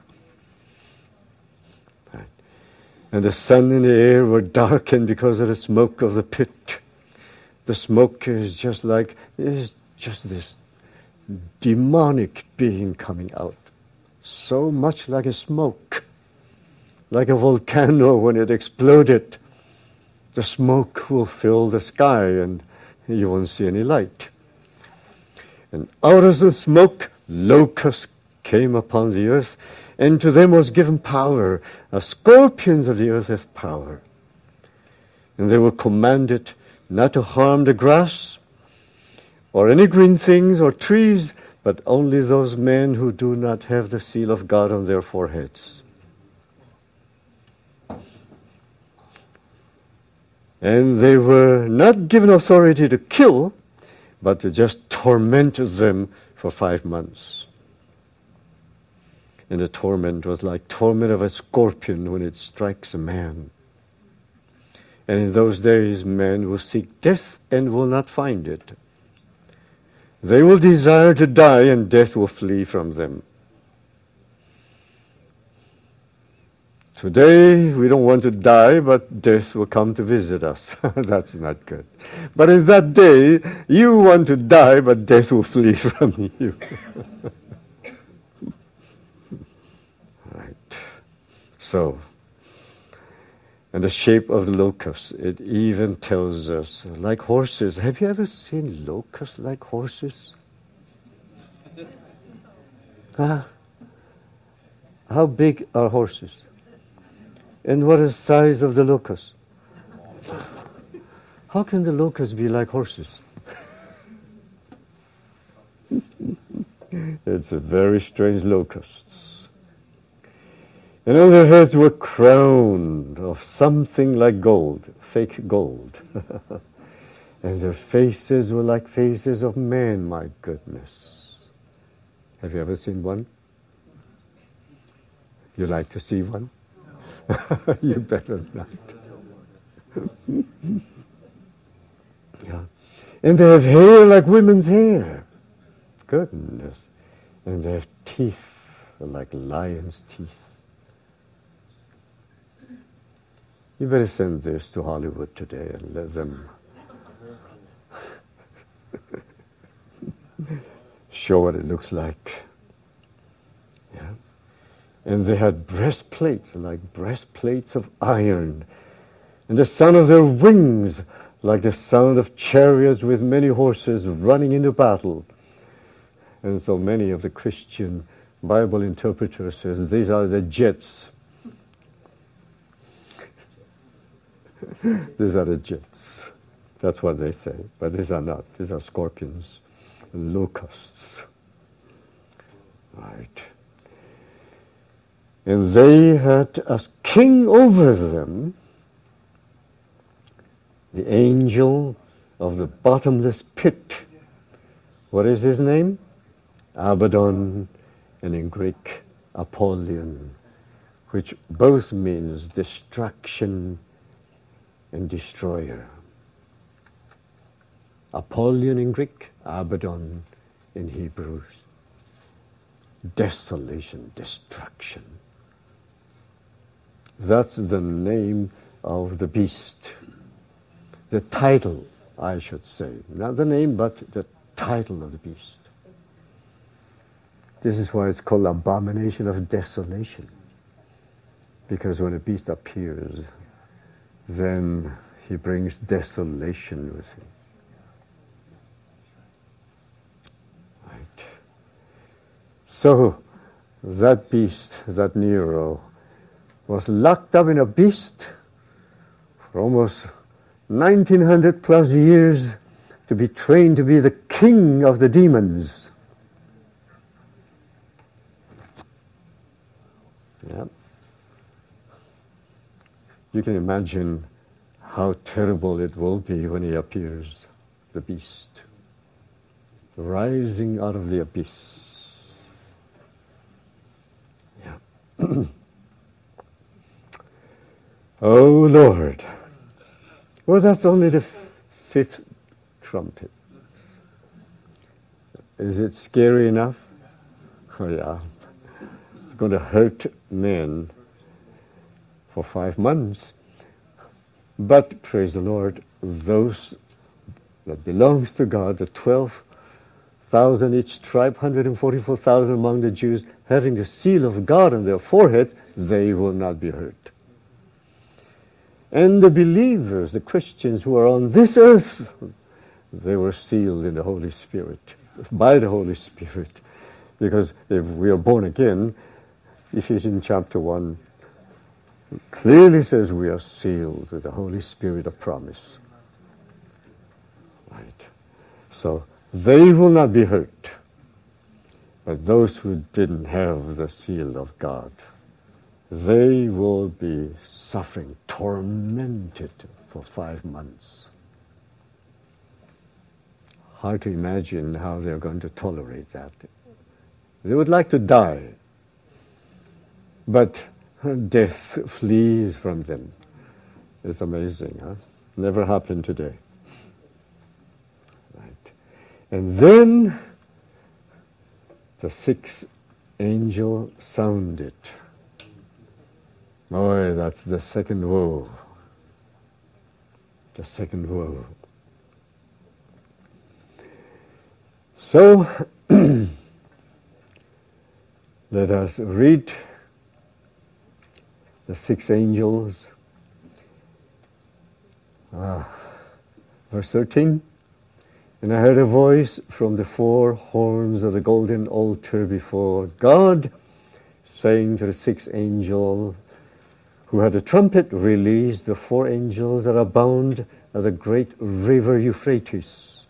Right. And the sun and the air were darkened because of the smoke of the pit. The smoke is just like, is just this demonic being coming out. So much like a smoke. Like a volcano when it exploded. The smoke will fill the sky and you won't see any light. And out of the smoke, locusts came upon the earth, and to them was given power, as scorpions of the earth have power. And they were commanded not to harm the grass, or any green things or trees, but only those men who do not have the seal of God on their foreheads. And they were not given authority to kill, but to just torment them for five months. And the torment was like torment of a scorpion when it strikes a man. And in those days, men will seek death and will not find it. They will desire to die, and death will flee from them. Today, we don't want to die, but death will come to visit us. That's not good. But in that day, you want to die, but death will flee from you. Right. So, and the shape of the locust, it even tells us, like horses. Have you ever seen locusts like horses? Huh? How big are horses? And what is the size of the locust? How can the locust be like horses? It's a very strange locusts. And on their heads were crowned of something like gold, fake gold. And their faces were like faces of men, my goodness. Have you ever seen one? You like to see one? You better not. Yeah. And they have hair like women's hair. Goodness. And they have teeth like lion's teeth. You better send this to Hollywood today and let them show what it looks like. Yeah. And they had breastplates, like breastplates of iron. And the sound of their wings, like the sound of chariots with many horses running into battle. And so many of the Christian Bible interpreters says these are the jets. These are the jets. That's what they say. But these are not. These are scorpions and locusts. Right. And they had as king over them the angel of the bottomless pit. What is his name? Abaddon, and in Greek, Apollyon, which both means destruction and destroyer. Apollyon in Greek, Abaddon in Hebrew. Desolation, destruction. That's the name of the beast. The title, I should say. Not the name, but the title of the beast. This is why it's called abomination of desolation. Because when a beast appears, then he brings desolation with him. Right. So, that beast, that Nero, was locked up in a beast for almost nineteen hundred plus years to be trained to be the king of the demons. Yeah. You can imagine how terrible it will be when he appears, the beast, rising out of the abyss. Yeah. Oh Lord. Well, that's only the f- fifth trumpet. Is it scary enough? Oh yeah. It's going to hurt men for five months. But, praise the Lord, those that belongs to God, the twelve thousand each tribe, one hundred forty-four thousand among the Jews, having the seal of God on their forehead, they will not be hurt. And the believers, the Christians who are on this earth, they were sealed in the Holy Spirit, by the Holy Spirit. Because if we are born again, Ephesians chapter one clearly says we are sealed with the Holy Spirit of promise. Right. So they will not be hurt. But those who didn't have the seal of God, they will be suffering, tormented for five months. Hard to imagine how they're going to tolerate that. They would like to die, but death flees from them. It's amazing, huh? Never happened today. Right. And then the sixth angel sounded. Oh, that's the second woe. The second woe. So, let us read the six angels. Ah, verse thirteen. And I heard a voice from the four horns of the golden altar before God, saying to the sixth angel who had a trumpet, release the four angels that are bound at the great river Euphrates.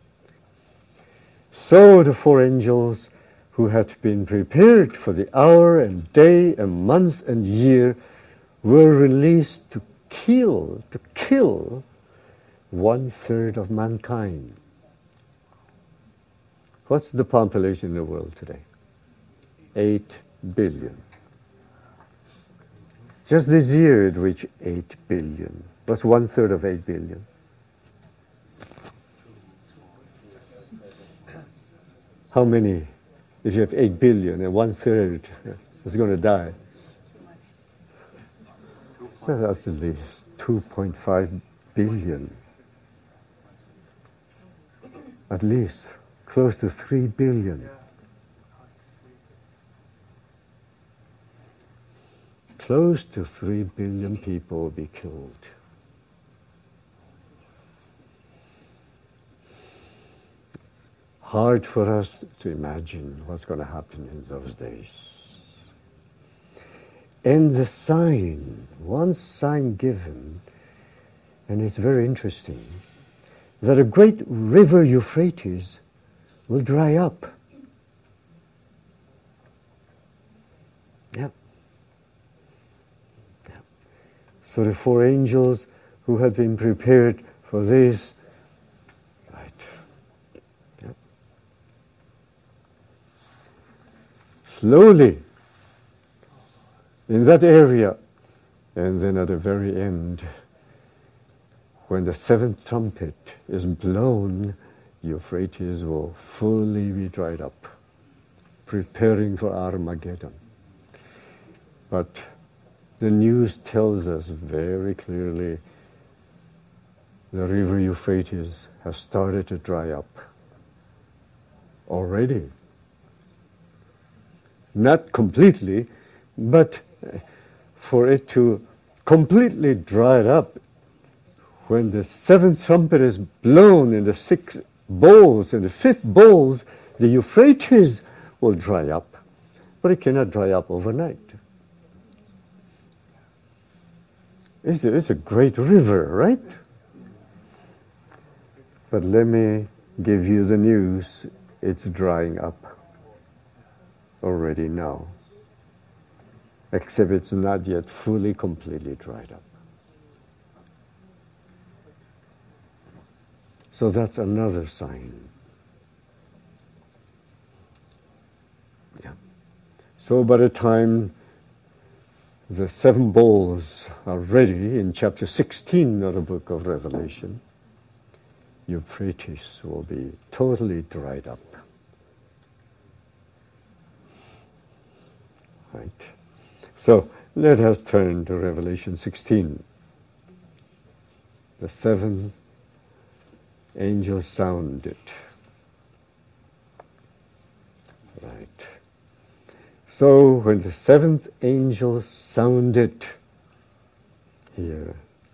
So the four angels who had been prepared for the hour and day and month and year were released to kill, to kill one third of mankind. What's the population in the world today? Eight billion. Just this year it reached eight billion. What's one third of eight billion? How many? If you have eight billion and one third is going to die, well, that's at least two point five billion. At least close to three billion. Close to three billion people will be killed. Hard for us to imagine what's going to happen in those days. And the sign, one sign given, and it's very interesting, that a great river Euphrates will dry up. Yeah. Yeah. So the four angels who had been prepared for this, right, yeah. Slowly, in that area, and then at the very end, when the seventh trumpet is blown, Euphrates will fully be dried up, preparing for Armageddon. But the news tells us very clearly the river Euphrates has started to dry up already. not completely, but for it to completely dry up. When the seventh trumpet is blown in the six bowls, in the fifth bowls, the Euphrates will dry up, but it cannot dry up overnight. It's a, it's a great river, right? But let me give you the news. It's drying up already now, except it's not yet fully, completely dried up. So that's another sign. Yeah. So by the time the seven bowls are ready in chapter sixteen of the book of Revelation, Euphrates will be totally dried up. Right. So let us turn to Revelation sixteen. The seventh angel sounded. Right. So when the seventh angel sounded here,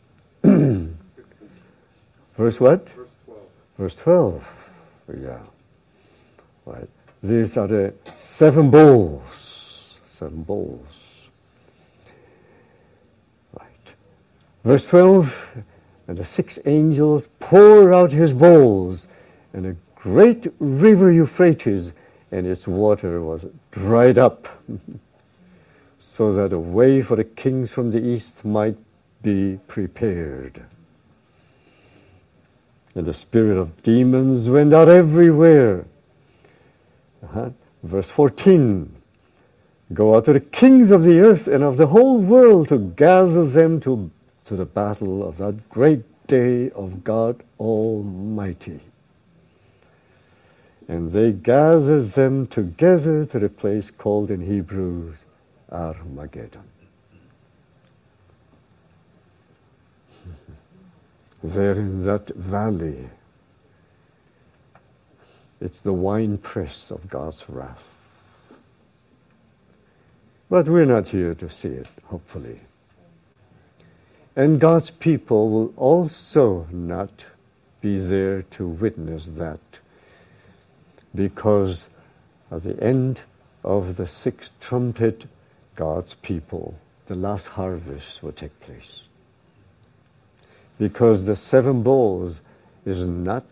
verse what? Verse twelve. Verse twelve. Yeah. Right. These are the seven bowls. Seven bowls. Right. Verse twelve. And the six angels poured out his bowls, and a great river Euphrates, and its water was dried up, so that a way for the kings from the east might be prepared. And the spirit of demons went out everywhere. Uh-huh. Verse fourteen, go out to the kings of the earth and of the whole world to gather them to to the battle of that great day of God Almighty. And they gathered them together to the place called in Hebrews Armageddon. There in that valley, it's the winepress of God's wrath. But we're not here to see it, hopefully. And God's people will also not be there to witness that, because at the end of the sixth trumpet, God's people, the last harvest, will take place. Because the seven bowls is not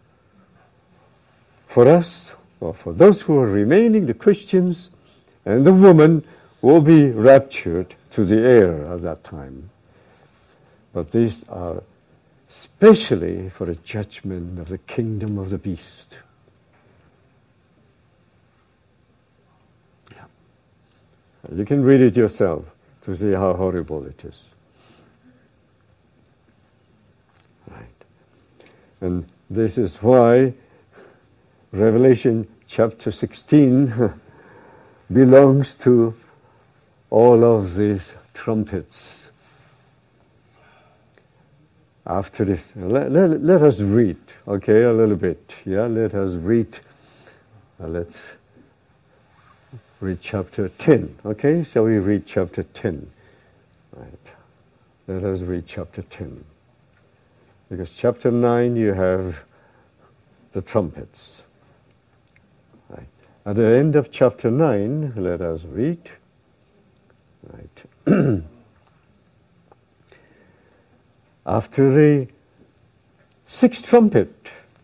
for us, or for those who are remaining, the Christians, and the woman will be raptured to the air at that time. But these are specially for the judgment of the kingdom of the beast. Yeah. You can read it yourself to see how horrible it is. Right. And this is why Revelation chapter sixteen belongs to all of these trumpets. After this, let, let, let us read, okay, a little bit. Yeah, let us read. Uh, let's read chapter ten, okay? Shall we read chapter ten? Right. Let us read chapter ten. Because chapter nine, you have the trumpets. Right. At the end of chapter nine, let us read. Right. After the sixth trumpet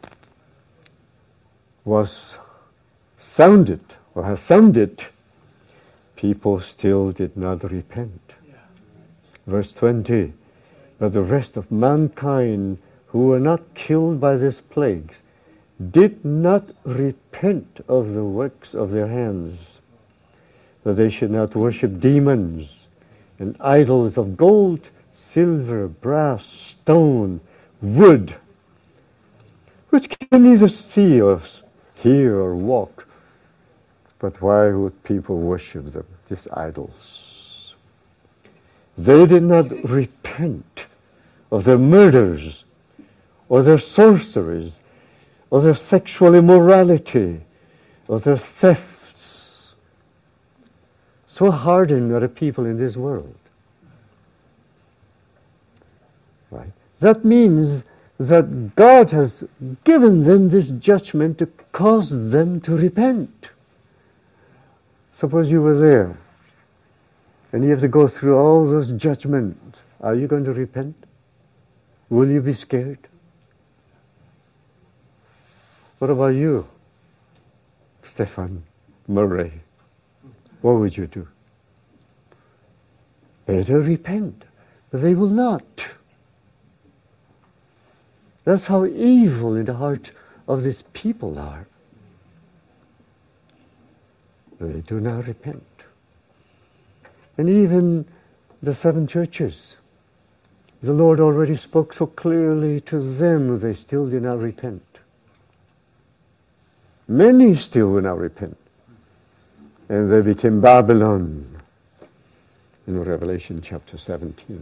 was sounded, or has sounded, people still did not repent. Yeah. Verse twenty, but the rest of mankind who were not killed by these plagues did not repent of the works of their hands, that they should not worship demons and idols of gold, silver, brass, stone, wood, which can neither see or hear or walk. But why would people worship them, these idols? They did not repent of their murders, or their sorceries, or their sexual immorality, or their thefts, So hardened are the people in this world. Right? That means that God has given them this judgment to cause them to repent. Suppose you were there and you have to go through all those judgments. Are you going to repent? Will you be scared? What about you, Stephen Murray? What would you do? Better repent. But they will not. That's how evil in the heart of these people are. They do not repent. And even the seven churches, the Lord already spoke so clearly to them, they still did not repent. Many still will not repent. And they became Babylon in Revelation chapter seventeen.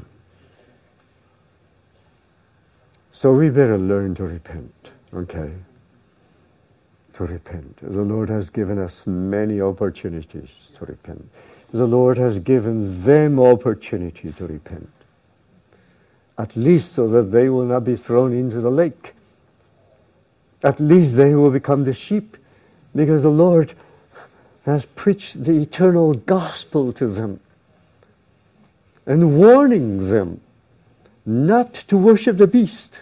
So we better learn to repent, okay? To repent. The Lord has given us many opportunities to repent. The Lord has given them opportunity to repent. At least so that they will not be thrown into the lake. At least they will become the sheep, because the Lord has preached the eternal gospel to them and warning them not to worship the beast,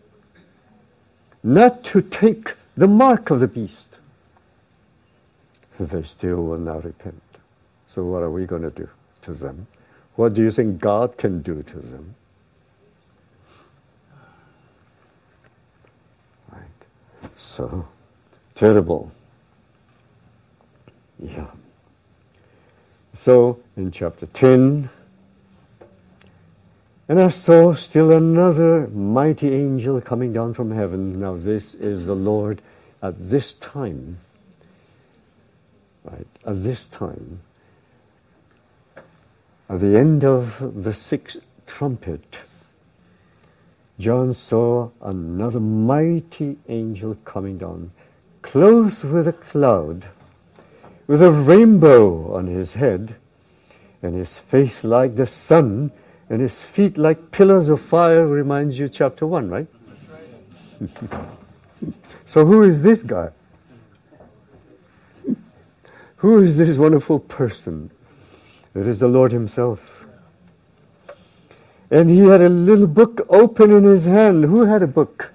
not to take the mark of the beast. They still will not repent. So what are we going to do to them? What do you think God can do to them? Right. So, terrible. Yeah. So, in chapter ten, and I saw still another mighty angel coming down from heaven. Now this is the Lord at this time. Right, at this time. At the end of the sixth trumpet, John saw another mighty angel coming down, clothed with a cloud, with a rainbow on his head, and his face like the sun, and his feet like pillars of fire. Reminds you chapter one, right? Right. So who is this guy? Who is this wonderful person? It is the Lord himself. And he had a little book open in his hand. Who had a book?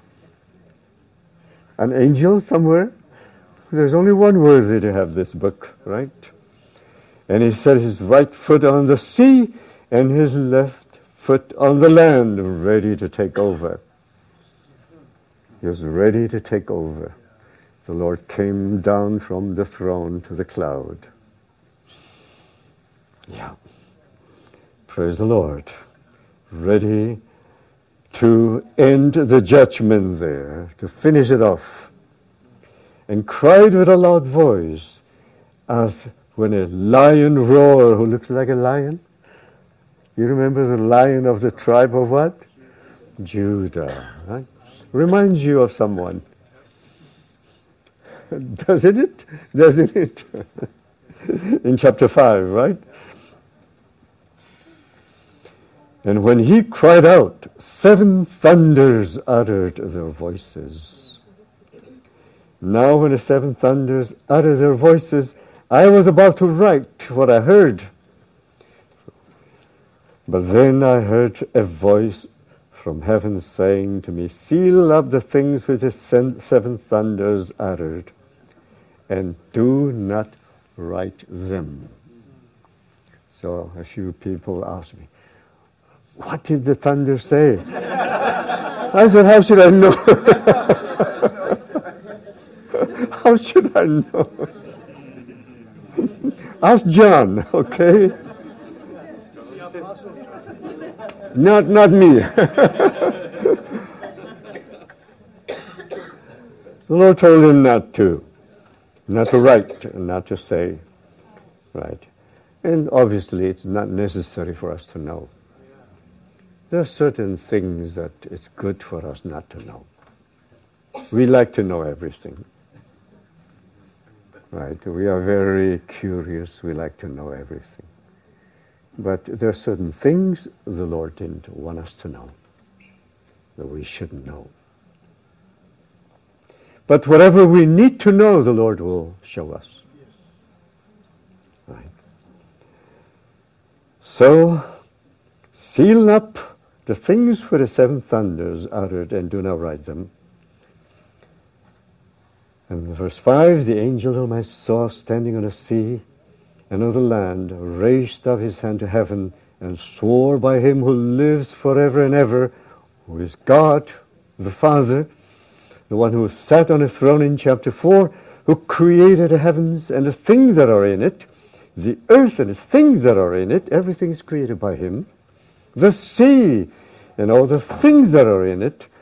An angel somewhere? There's only one worthy to have this book, right? And he set his right foot on the sea and his left foot on the land, ready to take over. He was ready to take over. The Lord came down from the throne to the cloud. Yeah. Praise the Lord. Ready to end the judgment there, to finish it off. And cried with a loud voice, as when a lion roars, who looks like a lion. You remember the lion of the tribe of what? Judah. Right? Reminds you of someone. Doesn't it? Doesn't it? In chapter five, right? And when he cried out, seven thunders uttered their voices. Now when the seven thunders uttered their voices, I was about to write what I heard. But then I heard a voice from heaven saying to me, seal up the things which the seven thunders uttered, and do not write them. So a few people asked me, what did the thunder say? I said, how should I know? How should I know? Ask John, okay? Not, not me. The Lord told him not to, not to write, not to say, right? And obviously it's not necessary for us to know. There are certain things that it's good for us not to know. We like to know everything. Right? We are very curious. We like to know everything. But there are certain things the Lord didn't want us to know, that we shouldn't know. But whatever we need to know, the Lord will show us. Right? So, seal up the things for the seven thunders uttered and do not write them. And verse five, the angel whom I saw standing on the sea and on the land raised up his hand to heaven and swore by him who lives forever and ever, who is God, the Father, the one who sat on a throne in chapter four, who created the heavens and the things that are in it, the earth and the things that are in it, everything is created by him, the sea and all the things that are in it.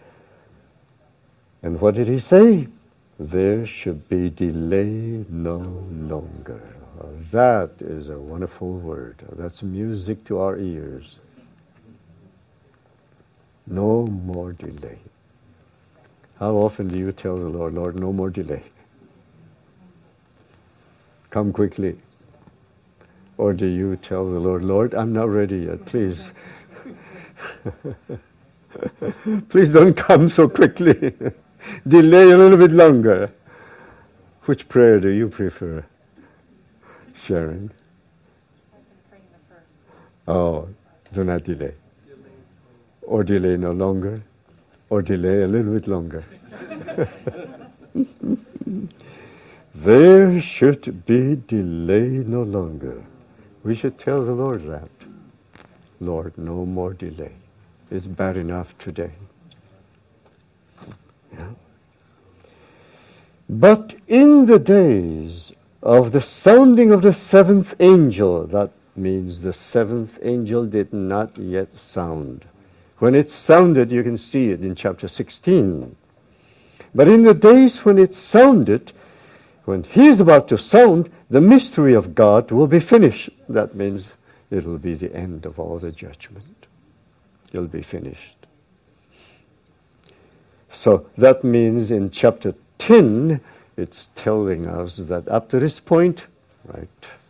And what did he say? There should be delay no longer. Oh, that is a wonderful word. That's music to our ears. No more delay. How often do you tell the Lord, Lord, no more delay? Come quickly. Or do you tell the Lord, Lord, I'm not ready yet, please. Please don't come so quickly. Delay a little bit longer. Which prayer do you prefer, Sharon? Oh, do not delay. Or delay no longer. Or delay a little bit longer. There should be delay no longer. We should tell the Lord that. Lord, no more delay. It's bad enough today. Yeah. But in the days of the sounding of the seventh angel, that means the seventh angel did not yet sound. When it sounded, you can see it in chapter sixteen. But in the days when it sounded, when he is about to sound, the mystery of God will be finished. That means it will be the end of all the judgment. It will be finished. So that means in chapter ten, it's telling us that up to this point, right,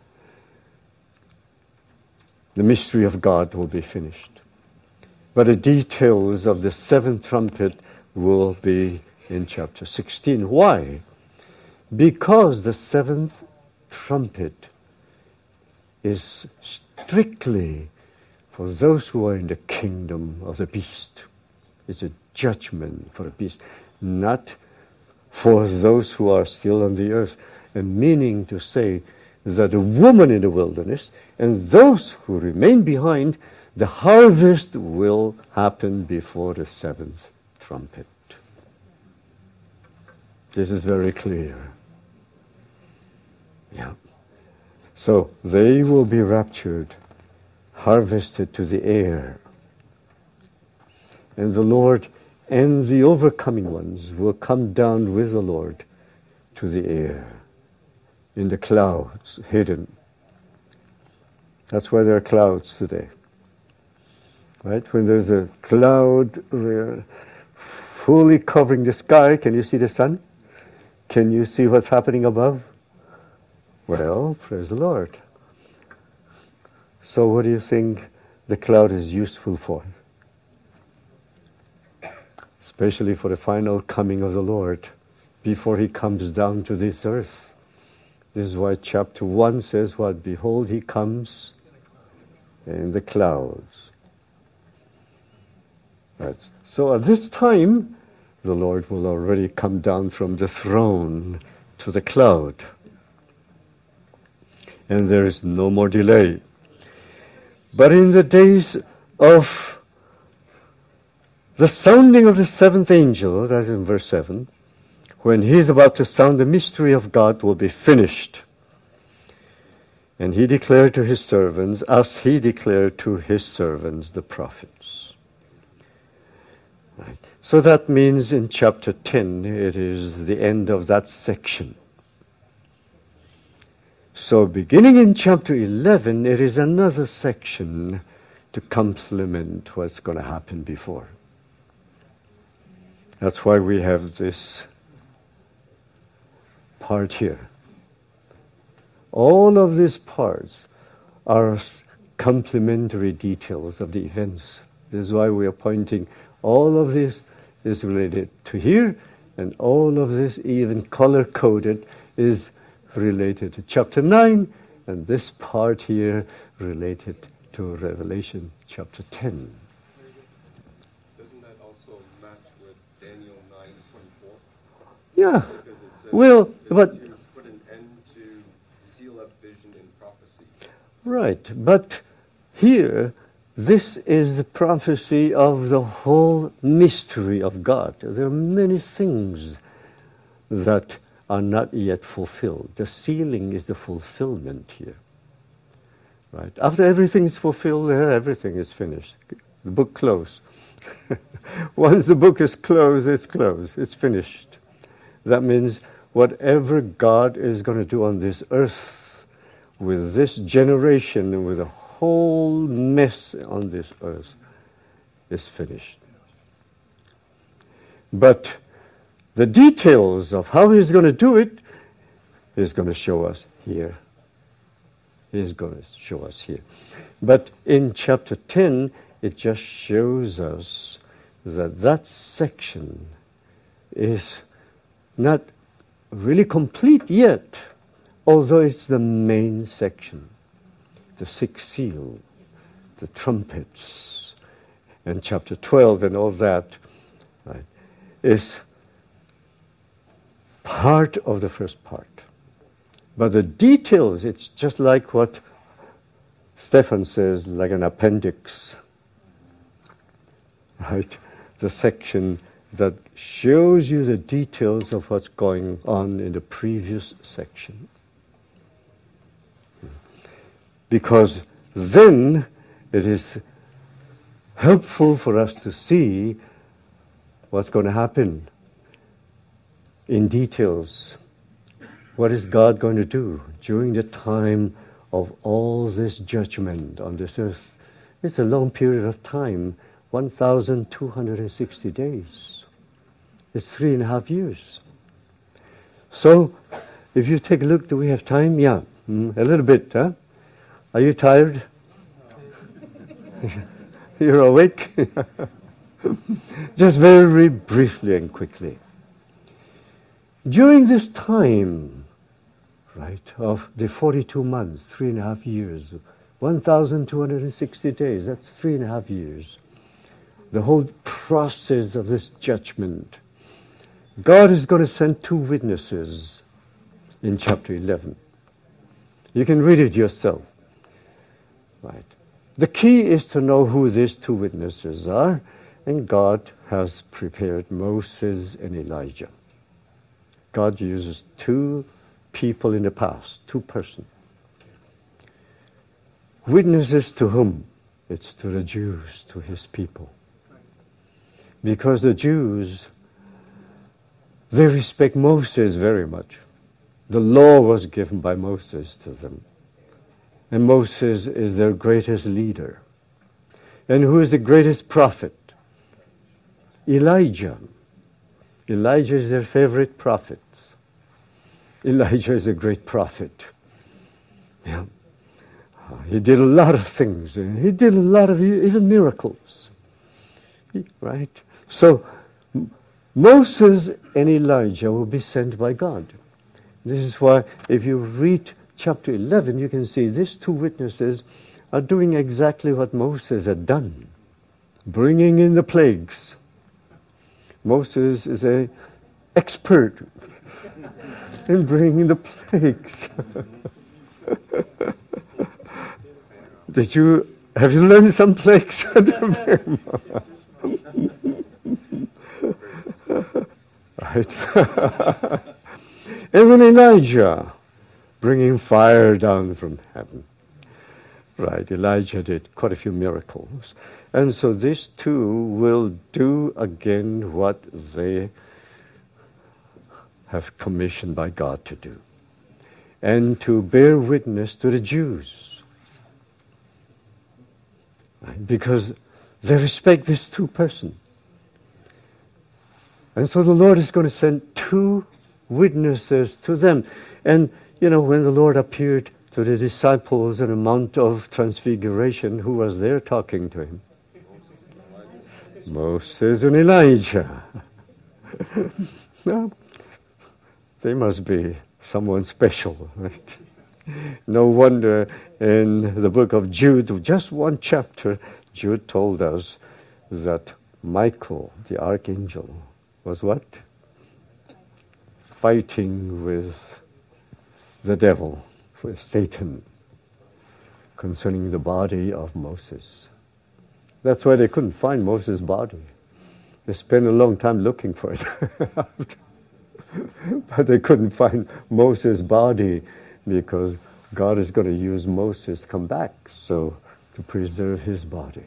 the mystery of God will be finished. But the details of the seventh trumpet will be in chapter sixteen. Why? Because the seventh trumpet is strictly for those who are in the kingdom of the beast. It's a judgment for the beast, not for those who are still on the earth. And meaning to say that the woman in the wilderness and those who remain behind, the harvest will happen before the seventh trumpet. This is very clear. Yeah. So they will be raptured, harvested to the air. And the Lord and the overcoming ones will come down with the Lord to the air, in the clouds, hidden. That's why there are clouds today. Right? When there's a cloud there fully covering the sky, can you see the sun? Can you see what's happening above? Well, praise the Lord. So what do you think the cloud is useful for? Especially for the final coming of the Lord, before he comes down to this earth. This is why chapter one says what? Behold, he comes in the clouds. Right. So at this time, the Lord will already come down from the throne to the cloud. And there is no more delay. But in the days of the sounding of the seventh angel, that's in verse seven, when he is about to sound, the mystery of God will be finished. And he declared to his servants, as he declared to his servants, the prophets. Right. So that means in chapter ten, it is the end of that section. So beginning in chapter eleven, it is another section to complement what's going to happen before. That's why we have this part here. All of these parts are complementary details of the events. This is why we are pointing all of this is related to here, and all of this, even color-coded, is related to chapter nine, and this part here related to Revelation chapter ten. Doesn't that also match with Daniel nine twenty-four? Yeah. Because it says Well, it's but to put an end to seal up vision and prophecy. right, but here, this is the prophecy of the whole mystery of God. There are many things that are not yet fulfilled. The sealing is the fulfillment here. Right? After everything is fulfilled, there everything is finished. The book closed. Once the book is closed, it's closed. It's finished. That means whatever God is going to do on this earth with this generation and with the whole mess on this earth is finished. But the details of how he's going to do it is going to show us here. He's going to show us here. But in chapter ten, it just shows us that that section is not really complete yet, although it's the main section. The sixth seal, the trumpets, and chapter twelve and all that, right, is part of the first part. But the details, it's just like what Stephan says, like an appendix, right? The section that shows you the details of what's going on in the previous section. Because then it is helpful for us to see what's going to happen in details. What is God going to do during the time of all this judgment on this earth? It's a long period of time, one thousand two hundred sixty days. It's three and a half years. So, if you take a look, do we have time? Yeah, mm, a little bit, huh? Are you tired? You're awake? Just very briefly and quickly. During this time, right, of the forty-two months, three and a half years, one thousand two hundred sixty days, that's three and a half years. The whole process of this judgment. God is going to send two witnesses in chapter eleven. You can read it yourself. Right. The key is to know who these two witnesses are, and God has prepared Moses and Elijah. God uses two people in the past, two persons. Witnesses to whom? It's to the Jews, to his people. Because the Jews, they respect Moses very much. The law was given by Moses to them. And Moses is their greatest leader. And who is the greatest prophet? Elijah. Elijah is their favorite prophet. Elijah is a great prophet. Yeah. Uh, he did a lot of things. And he did a lot of even miracles. He, right? So, M- Moses and Elijah will be sent by God. This is why if you read chapter eleven, you can see these two witnesses are doing exactly what Moses had done, bringing in the plagues. Moses is an expert in bringing the plagues. Did you have you learned some plagues? Right. And then Elijah, bringing fire down from heaven. Right, Elijah did quite a few miracles. And so these two will do again what they have commissioned by God to do. And to bear witness to the Jews. Right, because they respect these two persons. And so the Lord is going to send two witnesses to them. And You know, when the Lord appeared to the disciples on the Mount of Transfiguration, who was there talking to him? Moses and Elijah. No, they must be someone special, right? No wonder in the book of Jude, just one chapter, Jude told us that Michael, the archangel, was what? Fighting with the devil, with Satan, concerning the body of Moses. That's why they couldn't find Moses' body. They spent a long time looking for it. But they couldn't find Moses' body because God is going to use Moses to come back, so to preserve his body.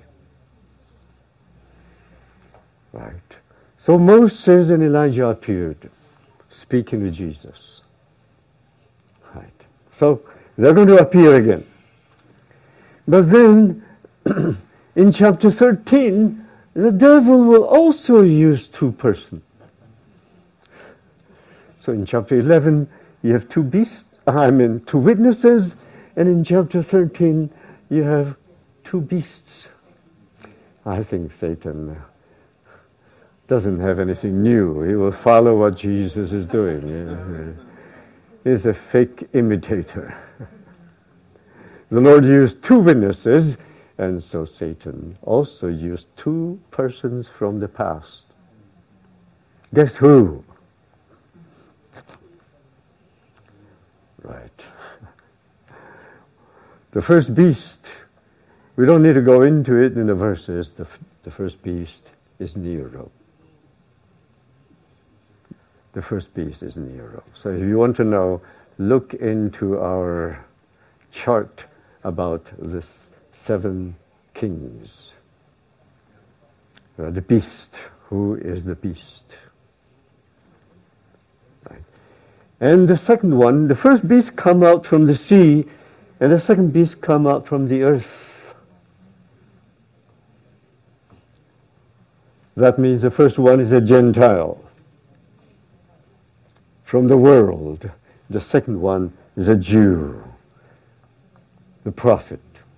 Right. So Moses and Elijah appeared, speaking to Jesus. Right. So they're going to appear again. But then, in chapter thirteen, the devil will also use two persons. So in chapter eleven, you have two beasts, I mean two witnesses, and in chapter thirteen, you have two beasts. I think Satan doesn't have anything new. He will follow what Jesus is doing. Yeah. He's a fake imitator. The Lord used two witnesses, and so Satan also used two persons from the past. Guess who? Right. The first beast, we don't need to go into it in the verses. The, the first beast is Nero. The first beast is Nero. So if you want to know, look into our chart about the seven kings. Uh, the beast. Who is the beast? Right. And the second one, the first beast come out from the sea, and the second beast come out from the earth. That means the first one is a Gentile from the world. The second one is a Jew, the prophet.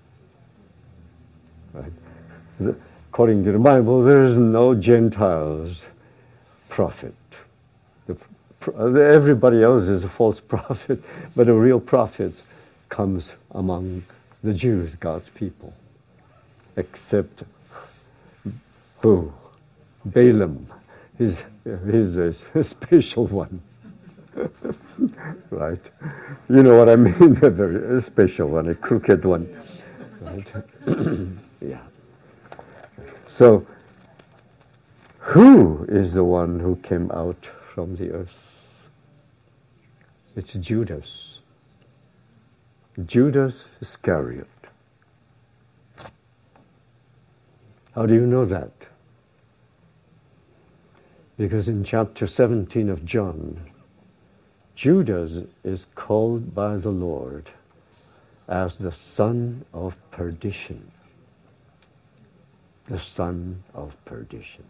Right. The, according to the Bible, there is no Gentiles prophet. The, everybody else is a false prophet, but a real prophet comes among the Jews, God's people. Except who? Balaam. He's, he's a, a special one. Right? You know what I mean? A very a special one, a crooked one. Right? Yeah. So, who is the one who came out from the earth? It's Judas. Judas Iscariot. How do you know that? Because in chapter seventeen of John, Judas is called by the Lord as the son of perdition. The son of perdition.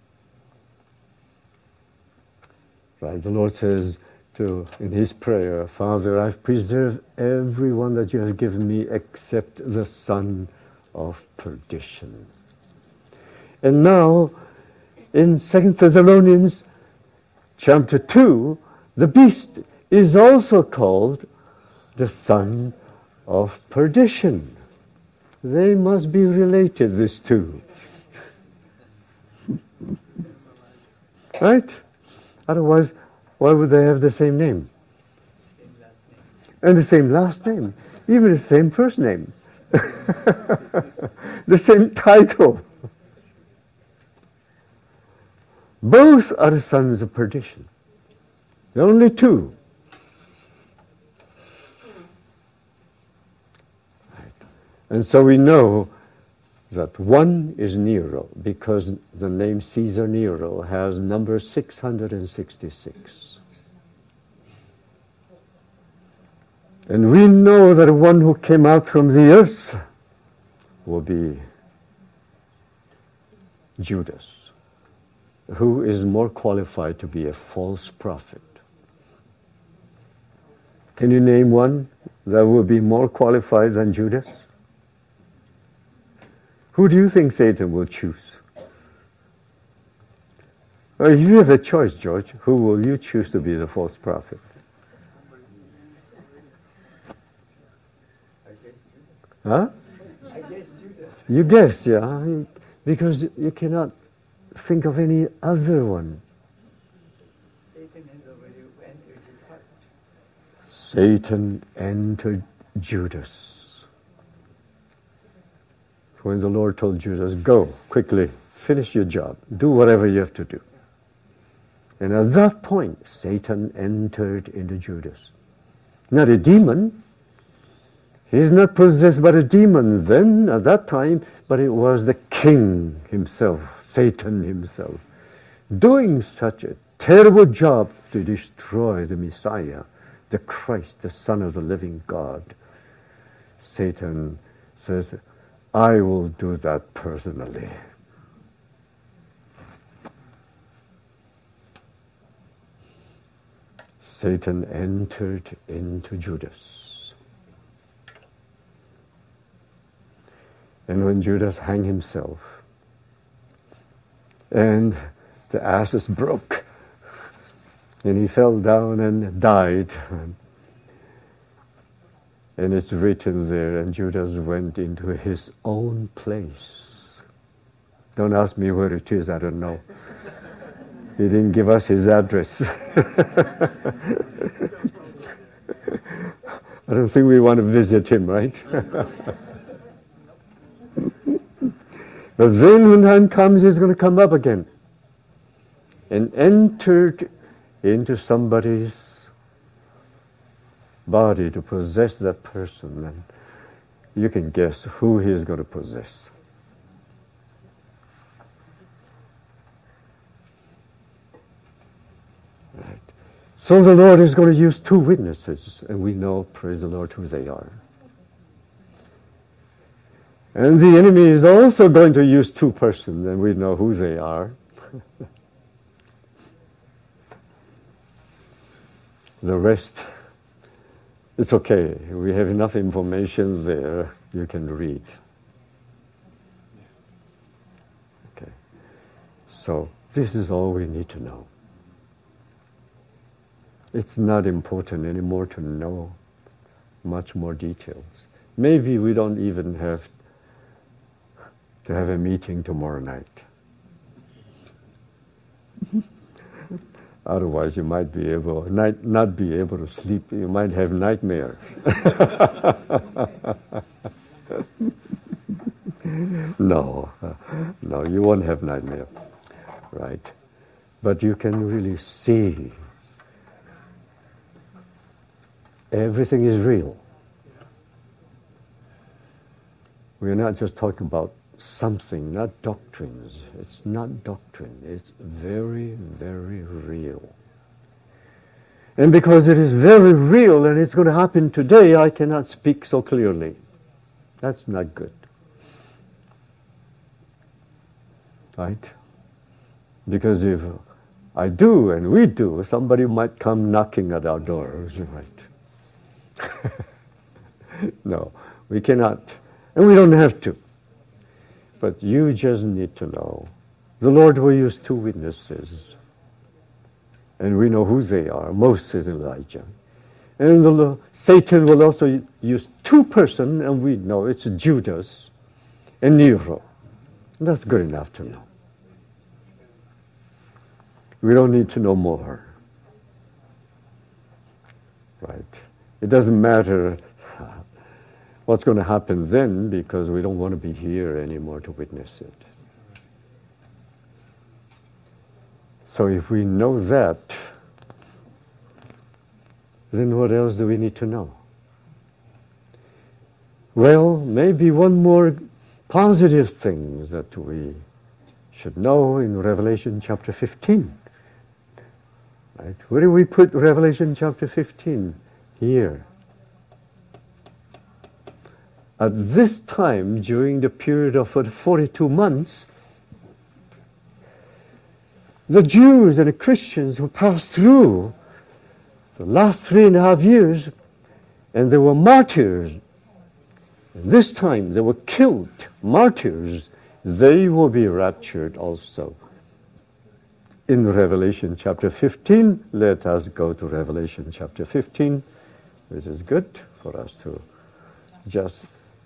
Right? The Lord says to in his prayer, Father, I've preserved everyone that you have given me except the son of perdition. And now, in Second Thessalonians chapter two, the beast is also called the son of perdition. They must be related, these two. Right? Otherwise, why would they have the same name? And the same last name. Even the same first name. The same title. Both are the sons of perdition. There are only two. Right. And so we know that one is Nero, because the name Caesar Nero has number six hundred sixty-six. And we know that one who came out from the earth will be Judas, who is more qualified to be a false prophet. Can you name one that would be more qualified than Judas? Who do you think Satan will choose? Well, if you have a choice, George, who will you choose to be the false prophet? Huh? I guess Judas. You guess, yeah? Because you cannot think of any other one. Satan has already entered his heart. Satan entered Judas. When the Lord told Judas, go quickly, finish your job, do whatever you have to do. And at that point, Satan entered into Judas. Not a demon. He's not possessed by a demon then, at that time, but it was the king himself, Satan himself, doing such a terrible job to destroy the Messiah, the Christ, the Son of the living God. Satan says, I will do that personally. Satan entered into Judas. And when Judas hanged himself, and the ashes broke, and he fell down and died, and it's written there, and Judas went into his own place. Don't ask me where it is, I don't know. He didn't give us his address. I don't think we want to visit him, right? But then when time comes, he's going to come up again and entered into somebody's body to possess that person. And you can guess who he is going to possess. Right. So the Lord is going to use two witnesses, and we know, praise the Lord, who they are. And the enemy is also going to use two persons, and we know who they are. The rest, it's okay. We have enough information there you can read. Okay. So this is all we need to know. It's not important anymore to know much more details. Maybe we don't even have to have a meeting tomorrow night. Otherwise, you might be able, not, not be able to sleep. You might have nightmares. no, uh, no, you won't have nightmare, right? But you can really see everything is real. We're not just talking about something, not doctrines. It's not doctrine. It's very, very real. And because it is very real and it's going to happen today, I cannot speak so clearly. That's not good. Right? Because if I do and we do, somebody might come knocking at our doors, right? No, we cannot. And we don't have to. But you just need to know. The Lord will use two witnesses. And we know who they are, Moses and Elijah. And the, Satan will also use two persons, and we know it's Judas and Nero. And that's good enough to know. We don't need to know more. Right? It doesn't matter what's going to happen then, because we don't want to be here anymore to witness it. So if we know that, then what else do we need to know? Well, maybe one more positive thing that we should know in Revelation chapter fifteen. Right? Where do we put Revelation chapter fifteen? Here. At this time, during the period of forty-two months, the Jews and the Christians who passed through the last three and a half years And there were martyrs. And this time they were killed, martyrs. They will be raptured also. In Revelation chapter fifteen, let us go to Revelation chapter fifteen. This is good for us to just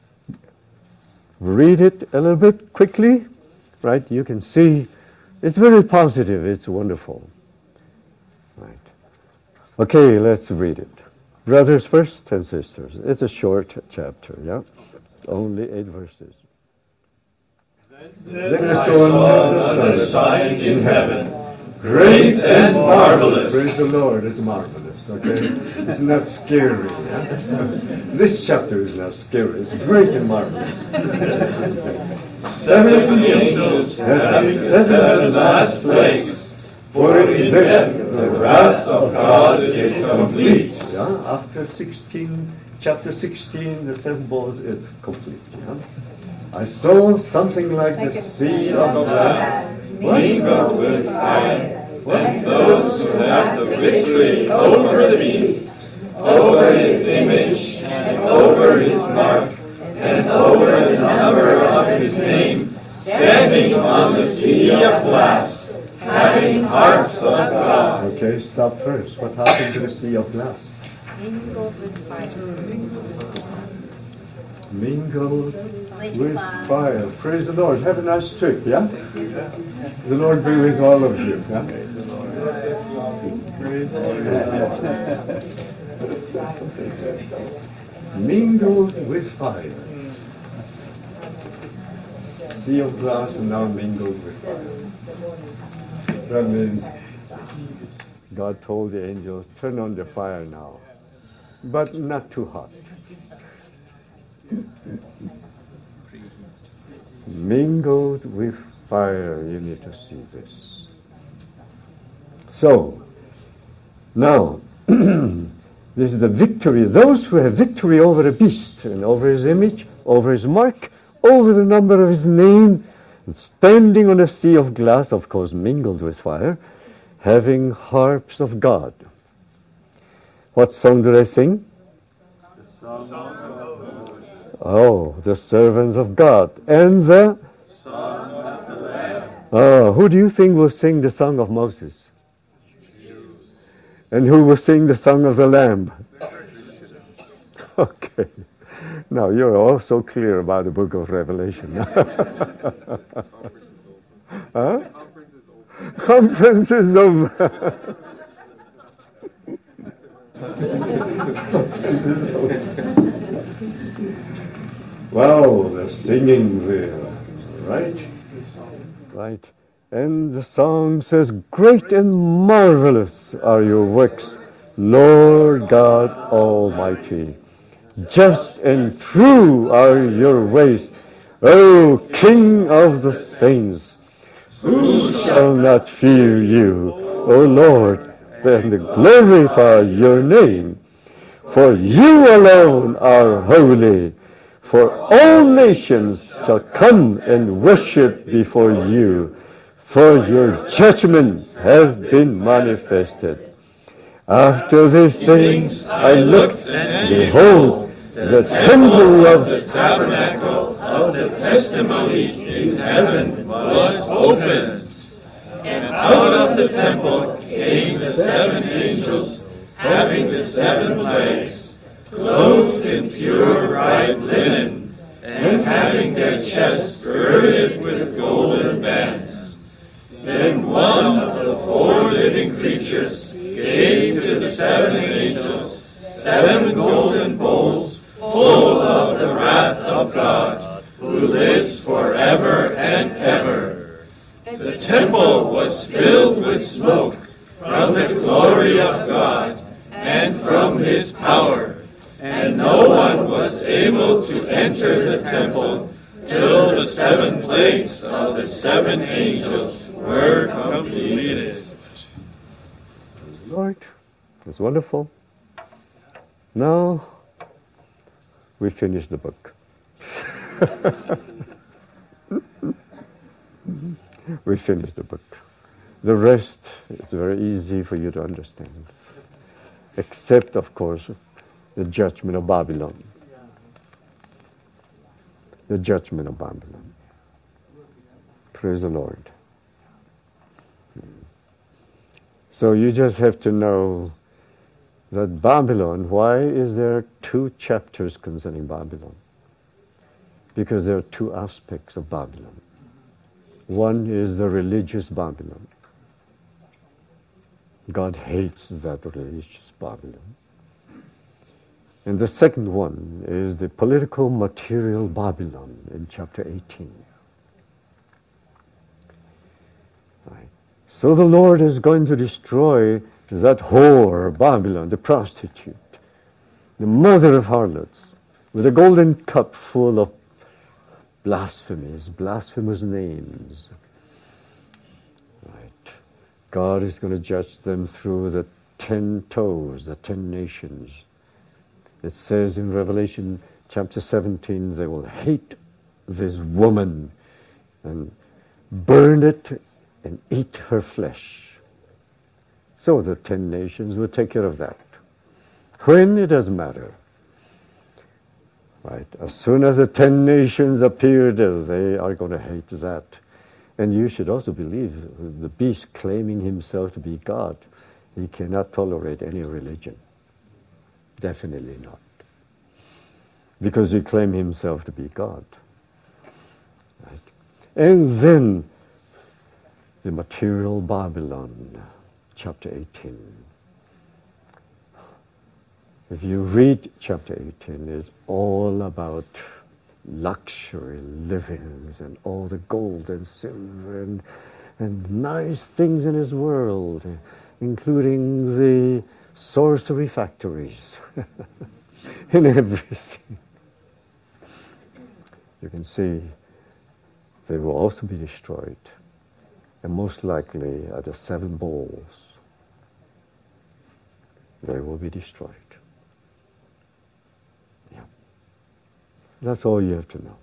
read it a little bit quickly, right? You can see it's very positive. It's wonderful. Right. Okay, let's read it. Brothers first and sisters. It's a short chapter, yeah? Only eight verses. Then I saw another sign in heaven, great and marvelous. Praise the Lord, it's marvelous, okay? It's not scary. Yeah? This chapter is not scary, it's great and marvelous. Seven angels having seven last plagues, for in them the wrath of God is complete. Yeah? After sixteen, chapter sixteen, the seven bowls, it's complete. Yeah? I saw something like, like the sea of glass mingled with fire, and those who have the victory over the beast, over his image, and over his mark, and over the number of his name, standing on the sea of glass, having harps of God. Okay, stop first. What happened to the sea of glass? Mingled with fire. Mingled with fire. Praise the Lord. Have a nice trip, yeah? The Lord be with all of you. Yeah? Mingled with fire. Sea of glass and now mingled with fire. That means God told the angels, turn on the fire now, but not too hot. Mingled with fire, you need to see this. So, now, this is the victory. Those who have victory over the beast and over his image, over his mark, over the number of his name, and standing on a sea of glass, of course, mingled with fire, having harps of God. What song do they sing? The song of Moses. Oh, the servants of God. And the Song of the Lamb. Oh, who do you think will sing the song of Moses? Jews. And who will sing the song of the Lamb? Okay. Now you're all so clear about the book of Revelation. Huh? Conference is over. Conference is over. Wow, the singing there, right? Right. And the song says, great and marvelous are your works, Lord God Almighty. Just and true are your ways, O King of the saints. Who shall not fear you, O Lord, and glorify your name? For you alone are holy, for all nations shall come and worship before you, for your judgments have been manifested. After these things I looked, and behold, the temple of the tabernacle of the testimony in heaven was opened. And out of the temple came the seven angels, having the seven plagues, clothed in pure white linen, and having their chests girded with golden bands. Then one of the four living creatures gave to the seven angels seven golden bowls full of the wrath of God, who lives forever and ever. The temple was filled with smoke from the glory of God and from his power, and no one was able to enter the temple till the seven plagues of the seven angels were completed. Lord, it's wonderful. Now we finish the book. We finish the book. The rest is very easy for you to understand. Except, of course, The judgment of Babylon. The judgment of Babylon. Praise the Lord. So you just have to know that Babylon, why is there two chapters concerning Babylon? Because there are two aspects of Babylon. One is the religious Babylon. God hates that religious Babylon. And the second one is the political material Babylon in chapter eighteen. Right. So the Lord is going to destroy that whore, Babylon, the prostitute, the mother of harlots, with a golden cup full of blasphemies, blasphemous names. Right. God is going to judge them through the ten toes, the ten nations. It says in Revelation chapter seventeen, they will hate this woman and burn it and eat her flesh. So the ten nations will take care of that. When? It doesn't matter. Right? As soon as the ten nations appeared, they are going to hate that. And you should also believe the beast claiming himself to be God, he cannot tolerate any religion. Definitely not. Because he claimed himself to be God. Right? And then the material Babylon, chapter eighteen. If you read chapter eighteen, it's all about luxury livings and all the gold and silver and, and nice things in his world, including the sorcery factories and everything. You can see they will also be destroyed, and most likely at the seven bowls they will be destroyed. Yeah. That's all you have to know.